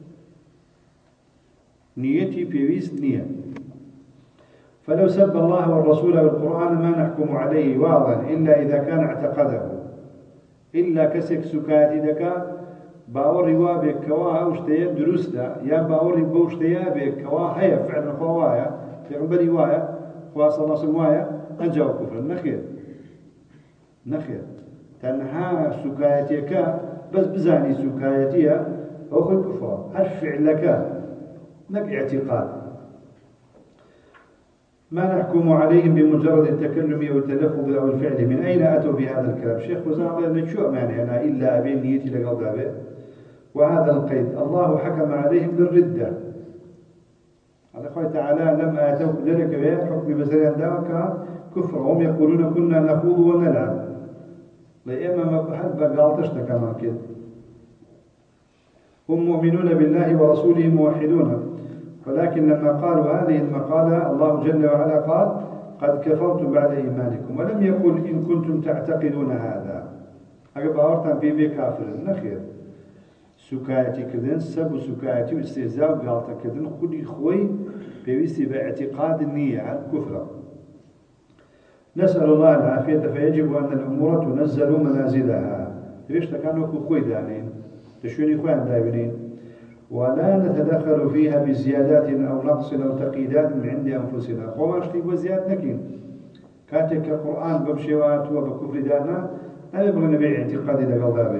نيتي بيويس نية. فلو سب الله والرسول والقرآن ما نحكم عليه واضا إلا إذا كان اعتقده إلا كسك سكاتي دكا باوري وابك كوا أوشتيا درستا يا باوري بوشتيا بك كوا هيا فعلا خوايا في عبري وايا خواص الله سموايا أنجاو كفر نخير نخير تنها سكايتك بس بزاني سكايتيا أو خل كفر هالفعلك نك اعتقاد ما نحكم عليهم بمجرد التكلم أو التلفظ أو الفعل. من أين أتوا بهذا الكلام؟ الشيخ وزان قال نشوء معني أنا إلا أبين نيتي لقل دابه. وهذا القيد الله حكم عليهم بالردة. على قول تعالى لم آتوا ذلك به حكم بسريان داوك كفر هم يقولون كنا نخوض ونلعب لإما مبحث بقالتشنا كمان كده. هم مؤمنون بالله ورسوله موحدون ولكن لما قالوا هذه المقالة الله جل وعلا قال قد كفرتم بعد إيمانكم ولم يقل إن كنتم تعتقدون هذا أقب أورتان في بي كافر نخير سكايتي كذن سب سكايتي واستهزاء وقالتا كذن خدي خوي بيويستي باعتقاد النية على الكفر. نسأل الله العافية فيجب أن الأمور تنزل منازلها ليش كانوا خوي دانين تشويني خوان دايبنين ولا نتدخل فيها بزيادات أو نقص أو تقييدات من عند أنفسنا. خوما شتي وزياد نكين كاتك القرآن بمشيوات وبكفر دانا لا يبغى نبيع اعتقادي لقل دابه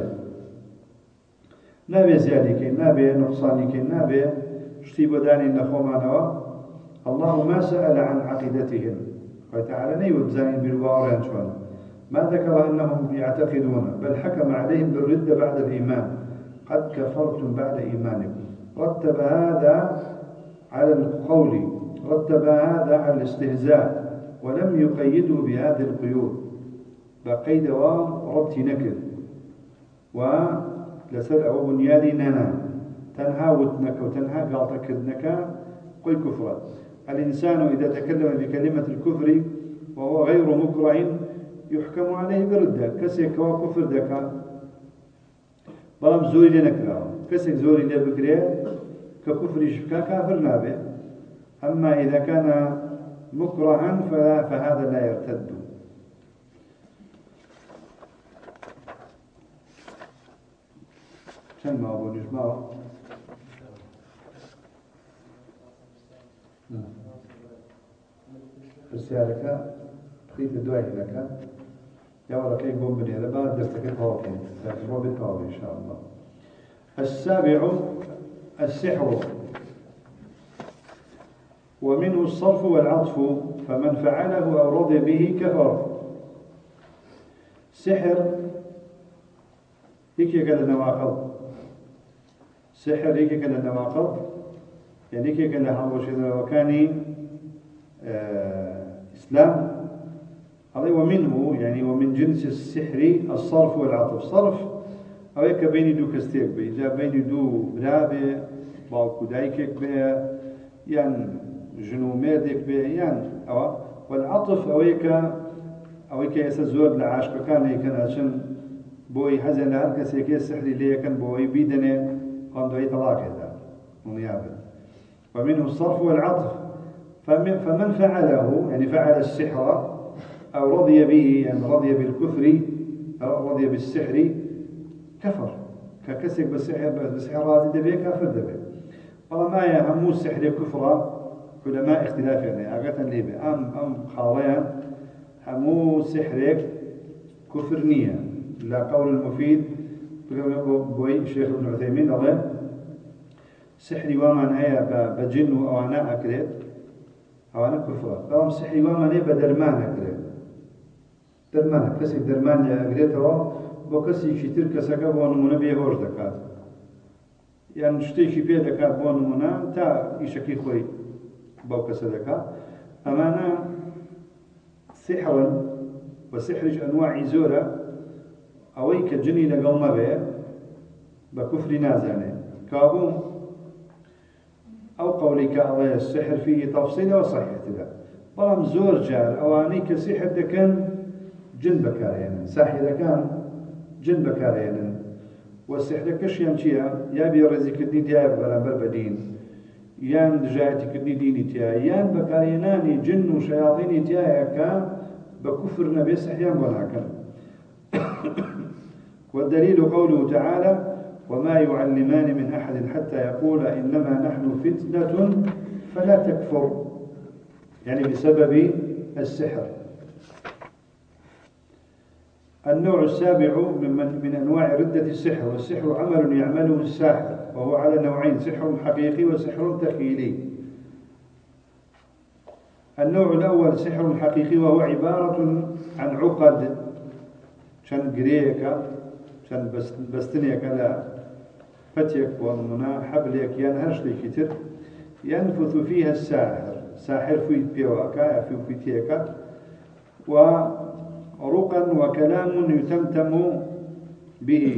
نابي زيادة نابي نقصاني نابي شتي بداني نخوما نوا. الله ما سأل عن عقيدتهم وتعالى نيوب زانين بالوارين شوان ما ذكر أنهم يعتقدون بل حكم عليهم بالردة بعد الإيمان قد كفرتم بعد إيمانكم. رتب هذا على القول رتب هذا على الاستهزاء ولم يقيده بهذه القيود بقيد وربط نكر ولسر أو بنيادي نانا تنهى وتنك وتنهى قالتك كدنك قل كفرا. الإنسان إذا تكلم بكلمة الكفر وهو غير مكره يحكم عليه بالردة كسيك وكفر دكا بلام زوري لنكره كسيك زوري لبكريه ككفر شفكا كافر نابه. أما إذا كان مكرها فلا فهذا لا يرتد. شن ما أبو نجمعه رسالك خيط الدواء لك يا ورا كيف بوم بني هذا بعد درسك الطواقين لكن هو بالطواقين إن شاء الله. السابع السحر ومنه الصرف والعطف فمن فعله أو رضي به كفر. سحر هيك قال النواقض سحر هيك قال النواقض يعني هيك قال هذا وكاني آه إسلام هذا. ومنه يعني ومن جنس السحر الصرف والعطف. صرف أو هيك بيني دو كستيك بي إذا بيني دو برابي باوكو دايكك بي يعني جنو ميردك بي يعني أو والعطف أو هيك أو هيك يسزور لعاشق كان هيك عشان بوي حزن هر كسي كي السحر اللي كان بوي بيدنه قام دوي طلاق هذا ونيابه. ومنه الصرف والعطف فمن, فمن فعله يعني فعل السحر أو رضي به يعني رضي بالكفر أو رضي بالسحر كفر ككسك بالسحر بالسحر راضي دبي كافر دبي. والله ما يهمو السحر كفر علماء اختلاف يعني أغاثا ليبي أم أم خاليا همو سحرك كفر نية لا قول المفيد بوي الشيخ ابن عثيمين الله سحري ومن هيا بجن وأنا أكرد أو أنا كفر. قام سحري ومن هيا بدرمان أكرد دەرمانە کەسێک دەرمان لێ ئەگرێتەوە بۆ کەسێکی تر کەسەکە بۆ نمونە بێهۆش دەکات یان شتێکی پێ دەکات بۆ نمونە تا ئیشەکەی خۆی بەو کەسە دەکات ئەمانە سحرن بە سحریش ئەنواعی زۆرە ئەوەی کە جنی لەگەڵ مەبێ بە کوفری نازانێ کابوو ئەو قەولەی کە ئەڵێ سحر فیه تەفسیلەوە صحیحترە بەڵام زۆر جار ئەوانەی کە سحر دەکەن جن بەکارهێنن ساحرەکان جن بەکارهێنن و سحرەکەشیان چییە؟ یا بێڕێزیکردنی دیایە بەرامبەر بە دین یان دژایەتیکردنی دینی تایە یان بەکارهێنانی جن و شەیاطینی تایە کە بە کوفر نەبێ سحریان بۆ ناکەن والدليل قوله تعالى وما يعلمان من أحد حتى يقول إنما نحن فتنة فلا تكفر يعني بسبب السحر. النوع السابع من, من أنواع ردة السحر والسحر عمل يعمله الساحر وهو على نوعين سحر حقيقي وسحر تخيلي. النوع الأول سحر حقيقي وهو عبارة عن عقد شان قريكا شان بستنيك لا فتيك ومنا حبلك ينهش لكتر ينفث فيها الساحر ساحر في بيواكا في بيتيكا ورقا وكلام يتمتم به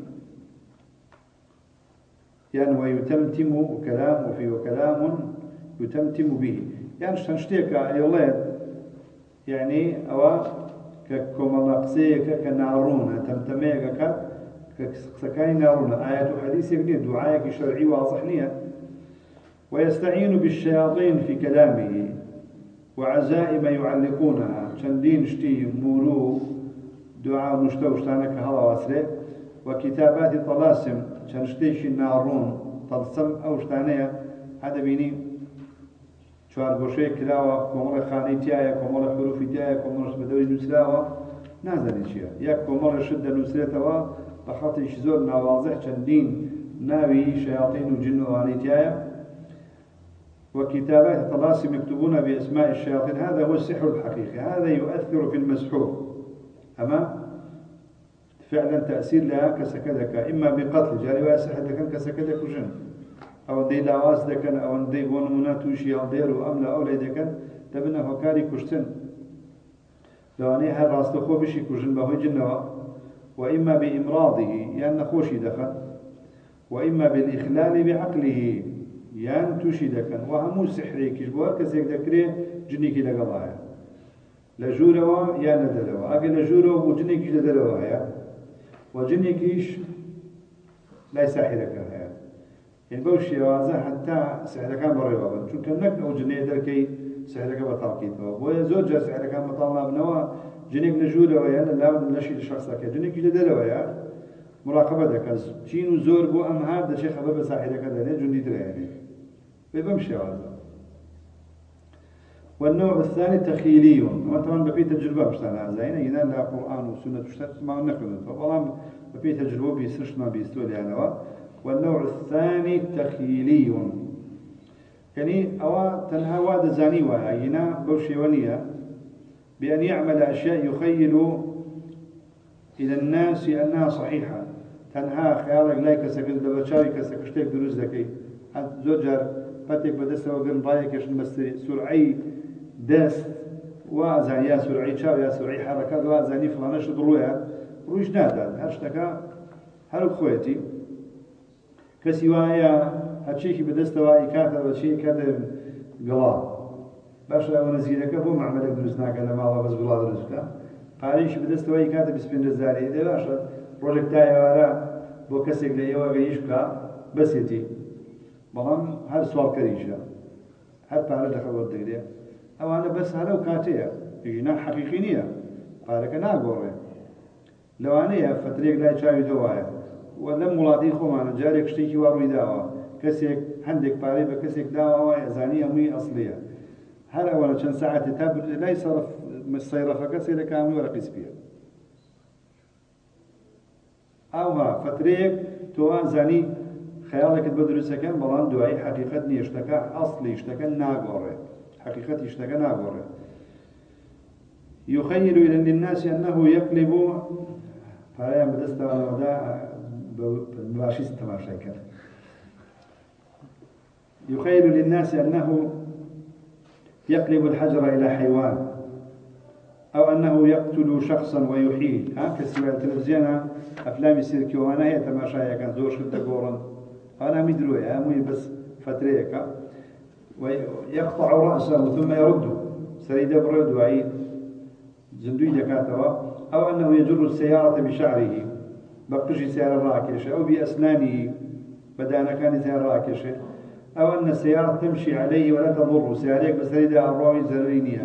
يعني ويتمتم كلام وفي وكلام يتمتم به يعني شنشتيك أيولاد يعني أو ككمالقسيك كنارون تمتميك كسكاي نارون آيات حديث يقول دعاءك شرعي واضح نية ويستعين بالشياطين في كلامه وعزائم يعلقونها شندين شتي مورو دعاء مشتوشتانك هلا واسره وكتابات طلاسم شنشتيش النارون طلسم أو شتانية هذا بيني چوار گۆشەیە کراوە کۆمەڵی خانەی تایە کۆمەڵی حروفی تایە کۆمەڵش بەدەوری نووسراوە نازانێت چییە یەک کۆمەڵی شت دەنووسرێتەوە بە خەڵێکی زۆر ناوازح چەندین ناوی شەیاطین و جن و ئەوانەی تایە وكتابات طلاسم يكتبون بأسماء الشياطين هذا هو السحر الحقيقي هذا يؤثر في المسحور أما فعلا تأثير لها كسكدك إما بقتل جاري واسحدك كسكدك وجن أو دي لاواز دكن أو دي بونمونا توشي أو ديرو أملا أو ليدكن تبنى هكاري كشتن لو أني هل راستخو بشي كشن بهو جنوا وإما بإمراضه يعني نخوشي دخل وإما بالإخلال بعقله يعني توشي دكن وهمو سحري كشبوها كسيك دكري جنيكي لقضايا لجوروا يا ندلوا أقل لجوروا وجنيكي لدلوا هيا وجنيكيش لا يساحرك هيا يعني بوشي وازا حتى سحركان بريوا بن چون كنك او جنيه دركي سحركا بطاقيته بويا زوجة سحركان بطالنا بنوا جنيك نجوله ويا لا نشي الشخص لك جنيك جدله ويا مراقبه دك شينو زور بو ام هذا شيء خبر سحركا ده جندي ترى يعني بمشي وازا. والنوع الثاني تخيلي وطبعا بقي تجربه بشتغل زين هنا لا قران وسنه تشتغل ما نقدر والله بقي تجربه بيسرش ما بيستولي على والنوع الثاني تخيلي يعني أو تنها واد زاني وهنا بوشي ونية بأن يعمل أشياء يخيل إلى الناس أنها صحيحة تنها خيالك لا كسكت دبشاري كسكشتك دروز ذكي زوجر فتك بدست وقرن رايك يشن مستري سرعي دست وازان يا سرعي شاو يا سرعي حركات وازاني فلانش ضرويا رويش نادا هرشتكا هرب خويتي كسي وايا هاتشيكي بدستوا إكاتا وشي كاتا قلا باشا ونزيلك بو معملك دروسناك لما الله بس قلا دروسك قاريش بدستوا إكاتا بسبين رزاري إذا باشا بروجكتايا وارا بو كسيك لأيوا غيشكا بس يتي بلان هر سوال كريشا هر بارا دخل ودقريا أو أنا بس هلو كاتيا يجينا حقيقينية قارك ناقوري لو أنا فتريق لا يشاوي دوايا ولم ملاقي خوما جارك شتيكي واروي داوا كسيك عندك باري بكسيك داوا زانية مي أصلية هل أولا شن ساعة تاب لا يصرف مصيرفة كسيك كامل ولا قسبية أوها فتريك توا زاني خيالك تبدرسها كان بلان دواي حقيقة يشتكى أصلي يشتكى ناقوري حقيقة يشتكى ناقوري يخيل إلى الناس أنه يقلب فهي بدست وداع بمراشيس تماشى كذا يخيل للناس أنه يقلب الحجر إلى حيوان أو أنه يقتل شخصا ويحيي ها كسر التلفزيون أفلام السيركي وأنا هي تماشى كان زور شد قورن أنا مدروي أمي بس فتريك ويقطع رأسه ثم يرده سريد برد وعيد زندوي دكاتره أو أنه يجر السيارة بشعره بقشي سيارة راكشة أو بأسنانه بدأنا كان سيارة راكشة أو أن السيارة تمشي عليه ولا تضره سياريك بس ريدها الراوي زرينيها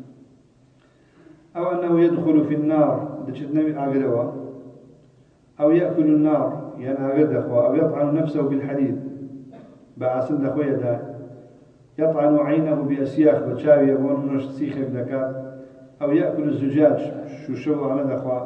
أو أنه يدخل في النار دشتنا أغروا أو يأكل النار يعني أغدخوا أو يطعن نفسه بالحديد بعسل دخوية دا يطعن عينه بأسياخ بتشاوي يبون منش سيخ بدكات أو يأكل الزجاج شو شو على دخوا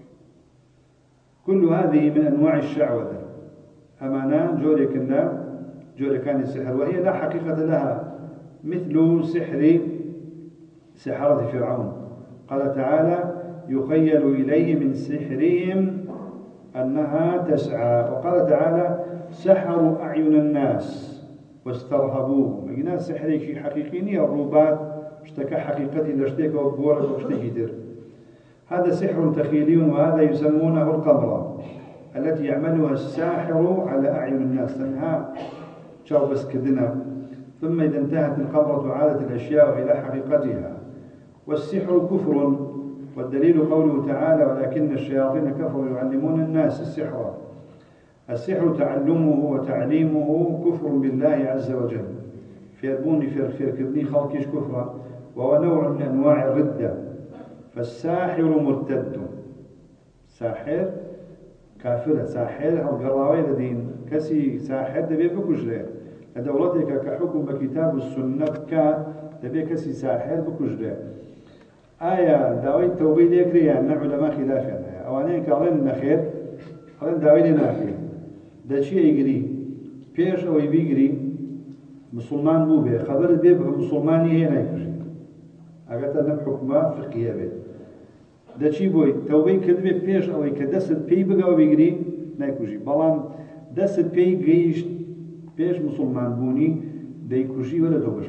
كل هذه من أنواع الشعوذة أمانا جوري كنا جوري كان السحر وهي لا حقيقة لها مثل سحر سحرة فرعون قال تعالى يخيل إليه من سحرهم أنها تسعى وقال تعالى سحروا أعين الناس واسترهبوهم قلنا سحري شيء حقيقي الروبات اشتكى حقيقتي لاشتكى وبورك واشتكى در هذا سحر تخيلي وهذا يسمونه القمرة التي يعملها الساحر على أعين الناس تنها شاو بس كدنا ثم إذا انتهت القمرة عادت الأشياء إلى حقيقتها والسحر كفر والدليل قوله تعالى ولكن الشياطين كفروا يعلمون الناس السحر السحر تعلمه وتعليمه كفر بالله عز وجل فيربوني في في كذني خلقش كفرا وهو نوع من أنواع الردة فالساحر مرتد ساحر كافر ساحر أو قراوي لدين كسي ساحر دبي بكجرة لدولتك كحكم بكتاب السنة كا دبي كسي ساحر بكجرة آية داوي التوبيل يكري يعني علماء خلافنا أوانين كارين النخير قالن داوي لناكي ده شيء يجري بيش أو يبيجري مسلمان مو به خبر بيه مسلماني هنا يكري أقدر نم حكمة فقهية به ده شيء بوي توبي كذبة بيش أو يكدس البي بقى وبيجري نايكوجي بلان دس البي جيش بيش مسلمان بوني ده يكوجي ولا توبش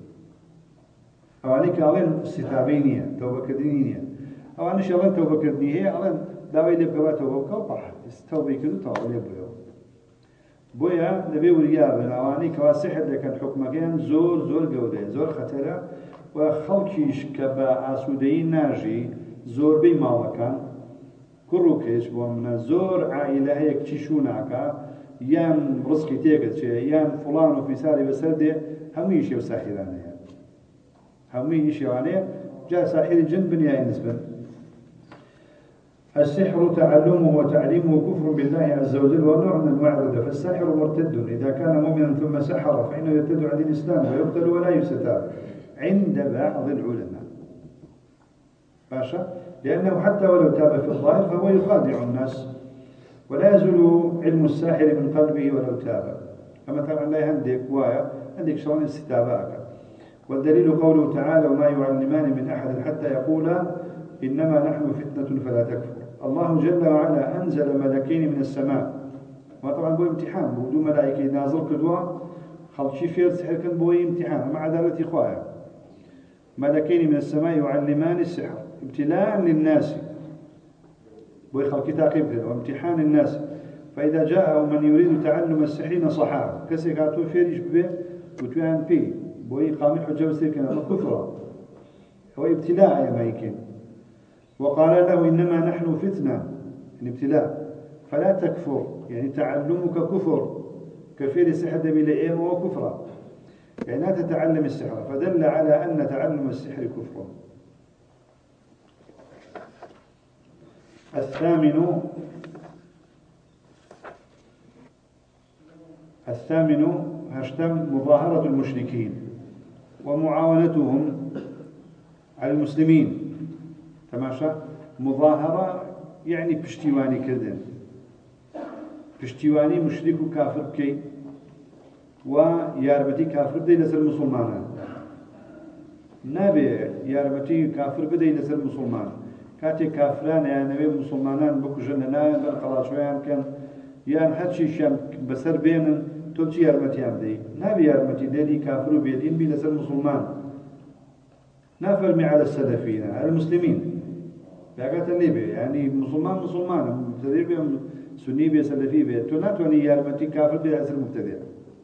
أواني كارين ستابينية توبة كدينية أواني شغلان توبة كدينية أوان داوي اللي بقى توبة كوبح استوبي كده توبة بيو بويا نبي ورياب الأواني كواسحر لكن حكمكين زور زور جودة زور خطرة وخلقيش كبا أسودين ناجي زور بي مالكان كروكيش بومنا زور عائلة هيك تشوناك يان رزقي تيجت يان فلان وفي ساري بسردة هم يشيو ساحرانه هم يشيو عليه جاء ساحر الجن بنيا نسبة السحر تعلمه وتعليمه كفر بالله عز وجل ونوع من انواع الردة فالساحر مرتد اذا كان مؤمنا ثم سحر فانه يرتد عن الاسلام ويقتل ولا يستتاب عند بعض العلماء باشا لانه حتى ولو تاب في الظاهر فهو يخادع الناس ولا يزول علم الساحر من قلبه ولو تاب اما طبعا لا عندك وايا عندك شلون استتابعك والدليل قوله تعالى وما يعلمان من احد حتى يقولا إنما نحن فتنة فلا تكفر الله جل وعلا أنزل ملكين من السماء وطبعا بو امتحان بودو ملائكة نازل كدوا خلشي فير سحر كان بو امتحان مع عدالة إخوائي ملكين من السماء يعلمان السحر ابتلاء للناس بو خلقي تعقيب كده وامتحان الناس فإذا جاء من يريد تعلم السحر نصحاه كسي كاتو فيريش بيه وتوان بيه بو إقام الحجة وسيكنا كفرة هو ابتلاء يا مايكين وقال له إنما نحن فتنة الابتلاء فلا تكفر يعني تعلمك كفر كفير السحر بلئيم وكفرة يعني لا تتعلم السحر فدل على أن تعلم السحر كفر الثامن الثامن هشتم مظاهرة المشركين ومعاونتهم على المسلمين تماشى مظاهرة يعني بشتيواني كردن بشتيواني مشرك وكافر كي وياربتي كافر دي لسر المسلمان نابێ یارمەتی کافر بدەین لەسەر مسلمان کاتێک کافران یانەوێ مسلمانان بکوژن لەنایەن بەر قەڵاچۆیان بکەن یان هەرچیشیان بەسەر بێنن تۆ چی یارمەتیان بدەیت نابێ یارمەتی دێنی کافر و بێدین بی لەسەر مسلمان نافەرمی على السلفین على المسلمین یاگاتە نێبێ ینی مسلمان مسلمانە مبتدی بێ سنی بێ سەلەفی بێت تۆ ناتوانانی یارمەتی کافر بێ لەسەر مبتدی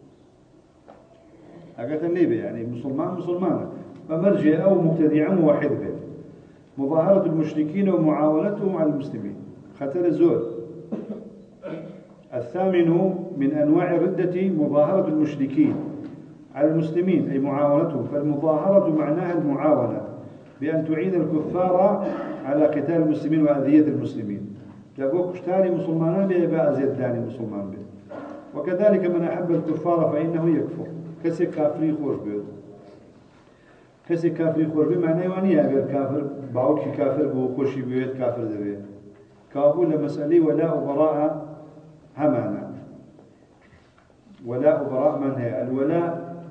ئەگەتە نێبێ ینی مسلمان مسلمانە بمرجع أو مبتدعا موحد به مظاهرة المشركين ومعاونتهم على المسلمين خطر الزور. الثامن من أنواع الردة مظاهرة المشركين على المسلمين أي معاونتهم فالمظاهرة معناها المعاونة بأن تعين الكفار على قتال المسلمين وأذية المسلمين لابوك اشتاري مسلمان به يبقى أزيد داني مسلمان به وكذلك من أحب الكفار فإنه يكفر كسي كافري خوش به كسي كافري خوش به معناه وانيا أجر كافر باوكي كافر بو خوشي بيت كافر ذبيه كابول لمسألة ولاء وبراء همانا ولاء وبراء من هي الولاء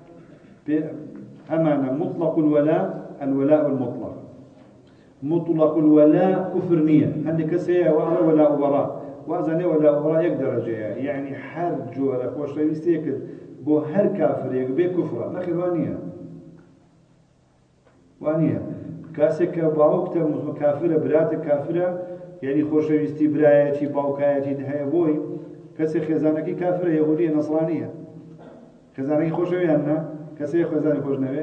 همانا مطلق الولاء الولاء المطلق مطلق الولاء كفر نية عندي كسي ولاء وبراء وأذن ولاء وبراء يقدر جاء يعني حرج ولا خوش يستيقظ بو هر كافر يقبل كفر لكن وانيا وانيا كاسك باوكت كافرة برات كافرة يعني خوش يستي برايتي باوكايتي دهيا بوي كاسك خزانكي كافرة يهودية نصرانية خزانكي خوش ويانا كاسك خزاني خوش نبي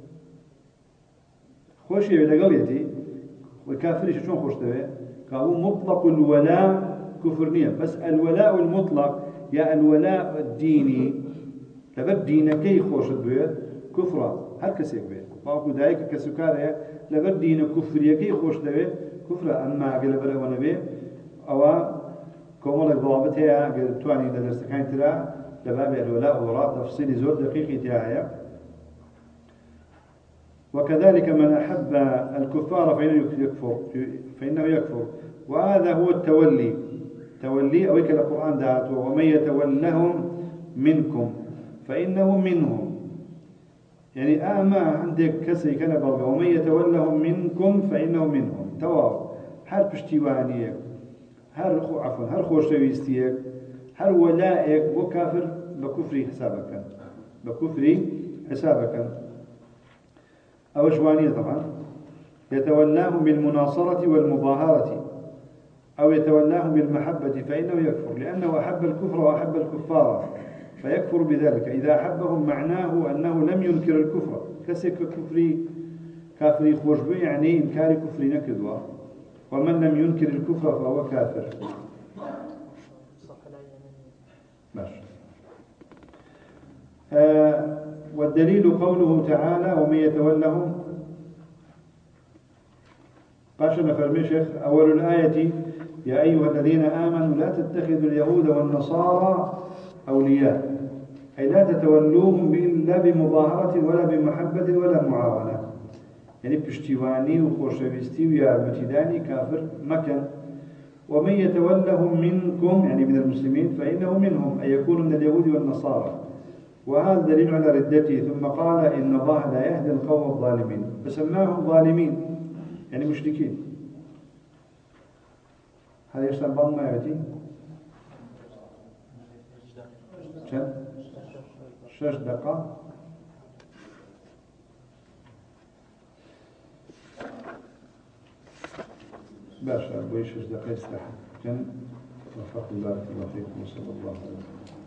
خوش يبي لقليتي والكافر شلون خوش نبي كابو مطلق الولاء كفرنية بس الولاء المطلق يا الولاء الديني لبد دينكي خوش بيت كفرة هر كسيك بيت باوكو دايك كسكارة لبد دين كفريكي خوش دبي كفرة أما قال بلا ونبي أو كمال الضوابط هي قال تواني درس كان ترى لباب الولاء وراء تفصيل زور دقيق تاعها وكذلك من أحب الكفار فإنه يكفر فإنه يكفر وهذا هو التولي تولي أو يكل القرآن دعته ومن يتولهم منكم فإنه منهم يعني أما عندك كسي كان بلغة ومن يتولهم منكم فإنه منهم تواو هر پشتیوانیک هر خو عفوا هر خوشویستیک هر ولائك بو كافر بكفري حسابك بكفري حسابك أو جوانية طبعا يتولاهم بالمناصرة والمظاهرة أو يتولاهم بالمحبة فإنه يكفر لأنه أحب الكفر وأحب الكفار فيكفر بذلك إذا أحبهم معناه أنه لم ينكر الكفر كسك كفري كافري خوش به يعني إنكار كفري نكدوا ومن لم ينكر الكفر فهو كافر ماشي. آه والدليل قوله تعالى ومن يتولهم قاشنا فرمي شيخ أول الآية يا أيها الذين آمنوا لا تتخذوا اليهود والنصارى أولياء أي لا تتولوهم إلا بمظاهرة ولا بمحبة ولا معاونة يعني بشتواني وخوشويستي ويارمتداني كافر مكان ومن يتولهم منكم يعني من المسلمين فإنه منهم أي يكون من اليهود والنصارى وهذا دليل على ردته ثم قال إن الله لا يهدي القوم الظالمين فسماهم ظالمين يعني مشركين هذا يستنبط ما يأتي كم؟ شش دقة باشا بوي شش دقة يستحق كم وفق بارك الله فيكم وصلى الله عليه وسلم.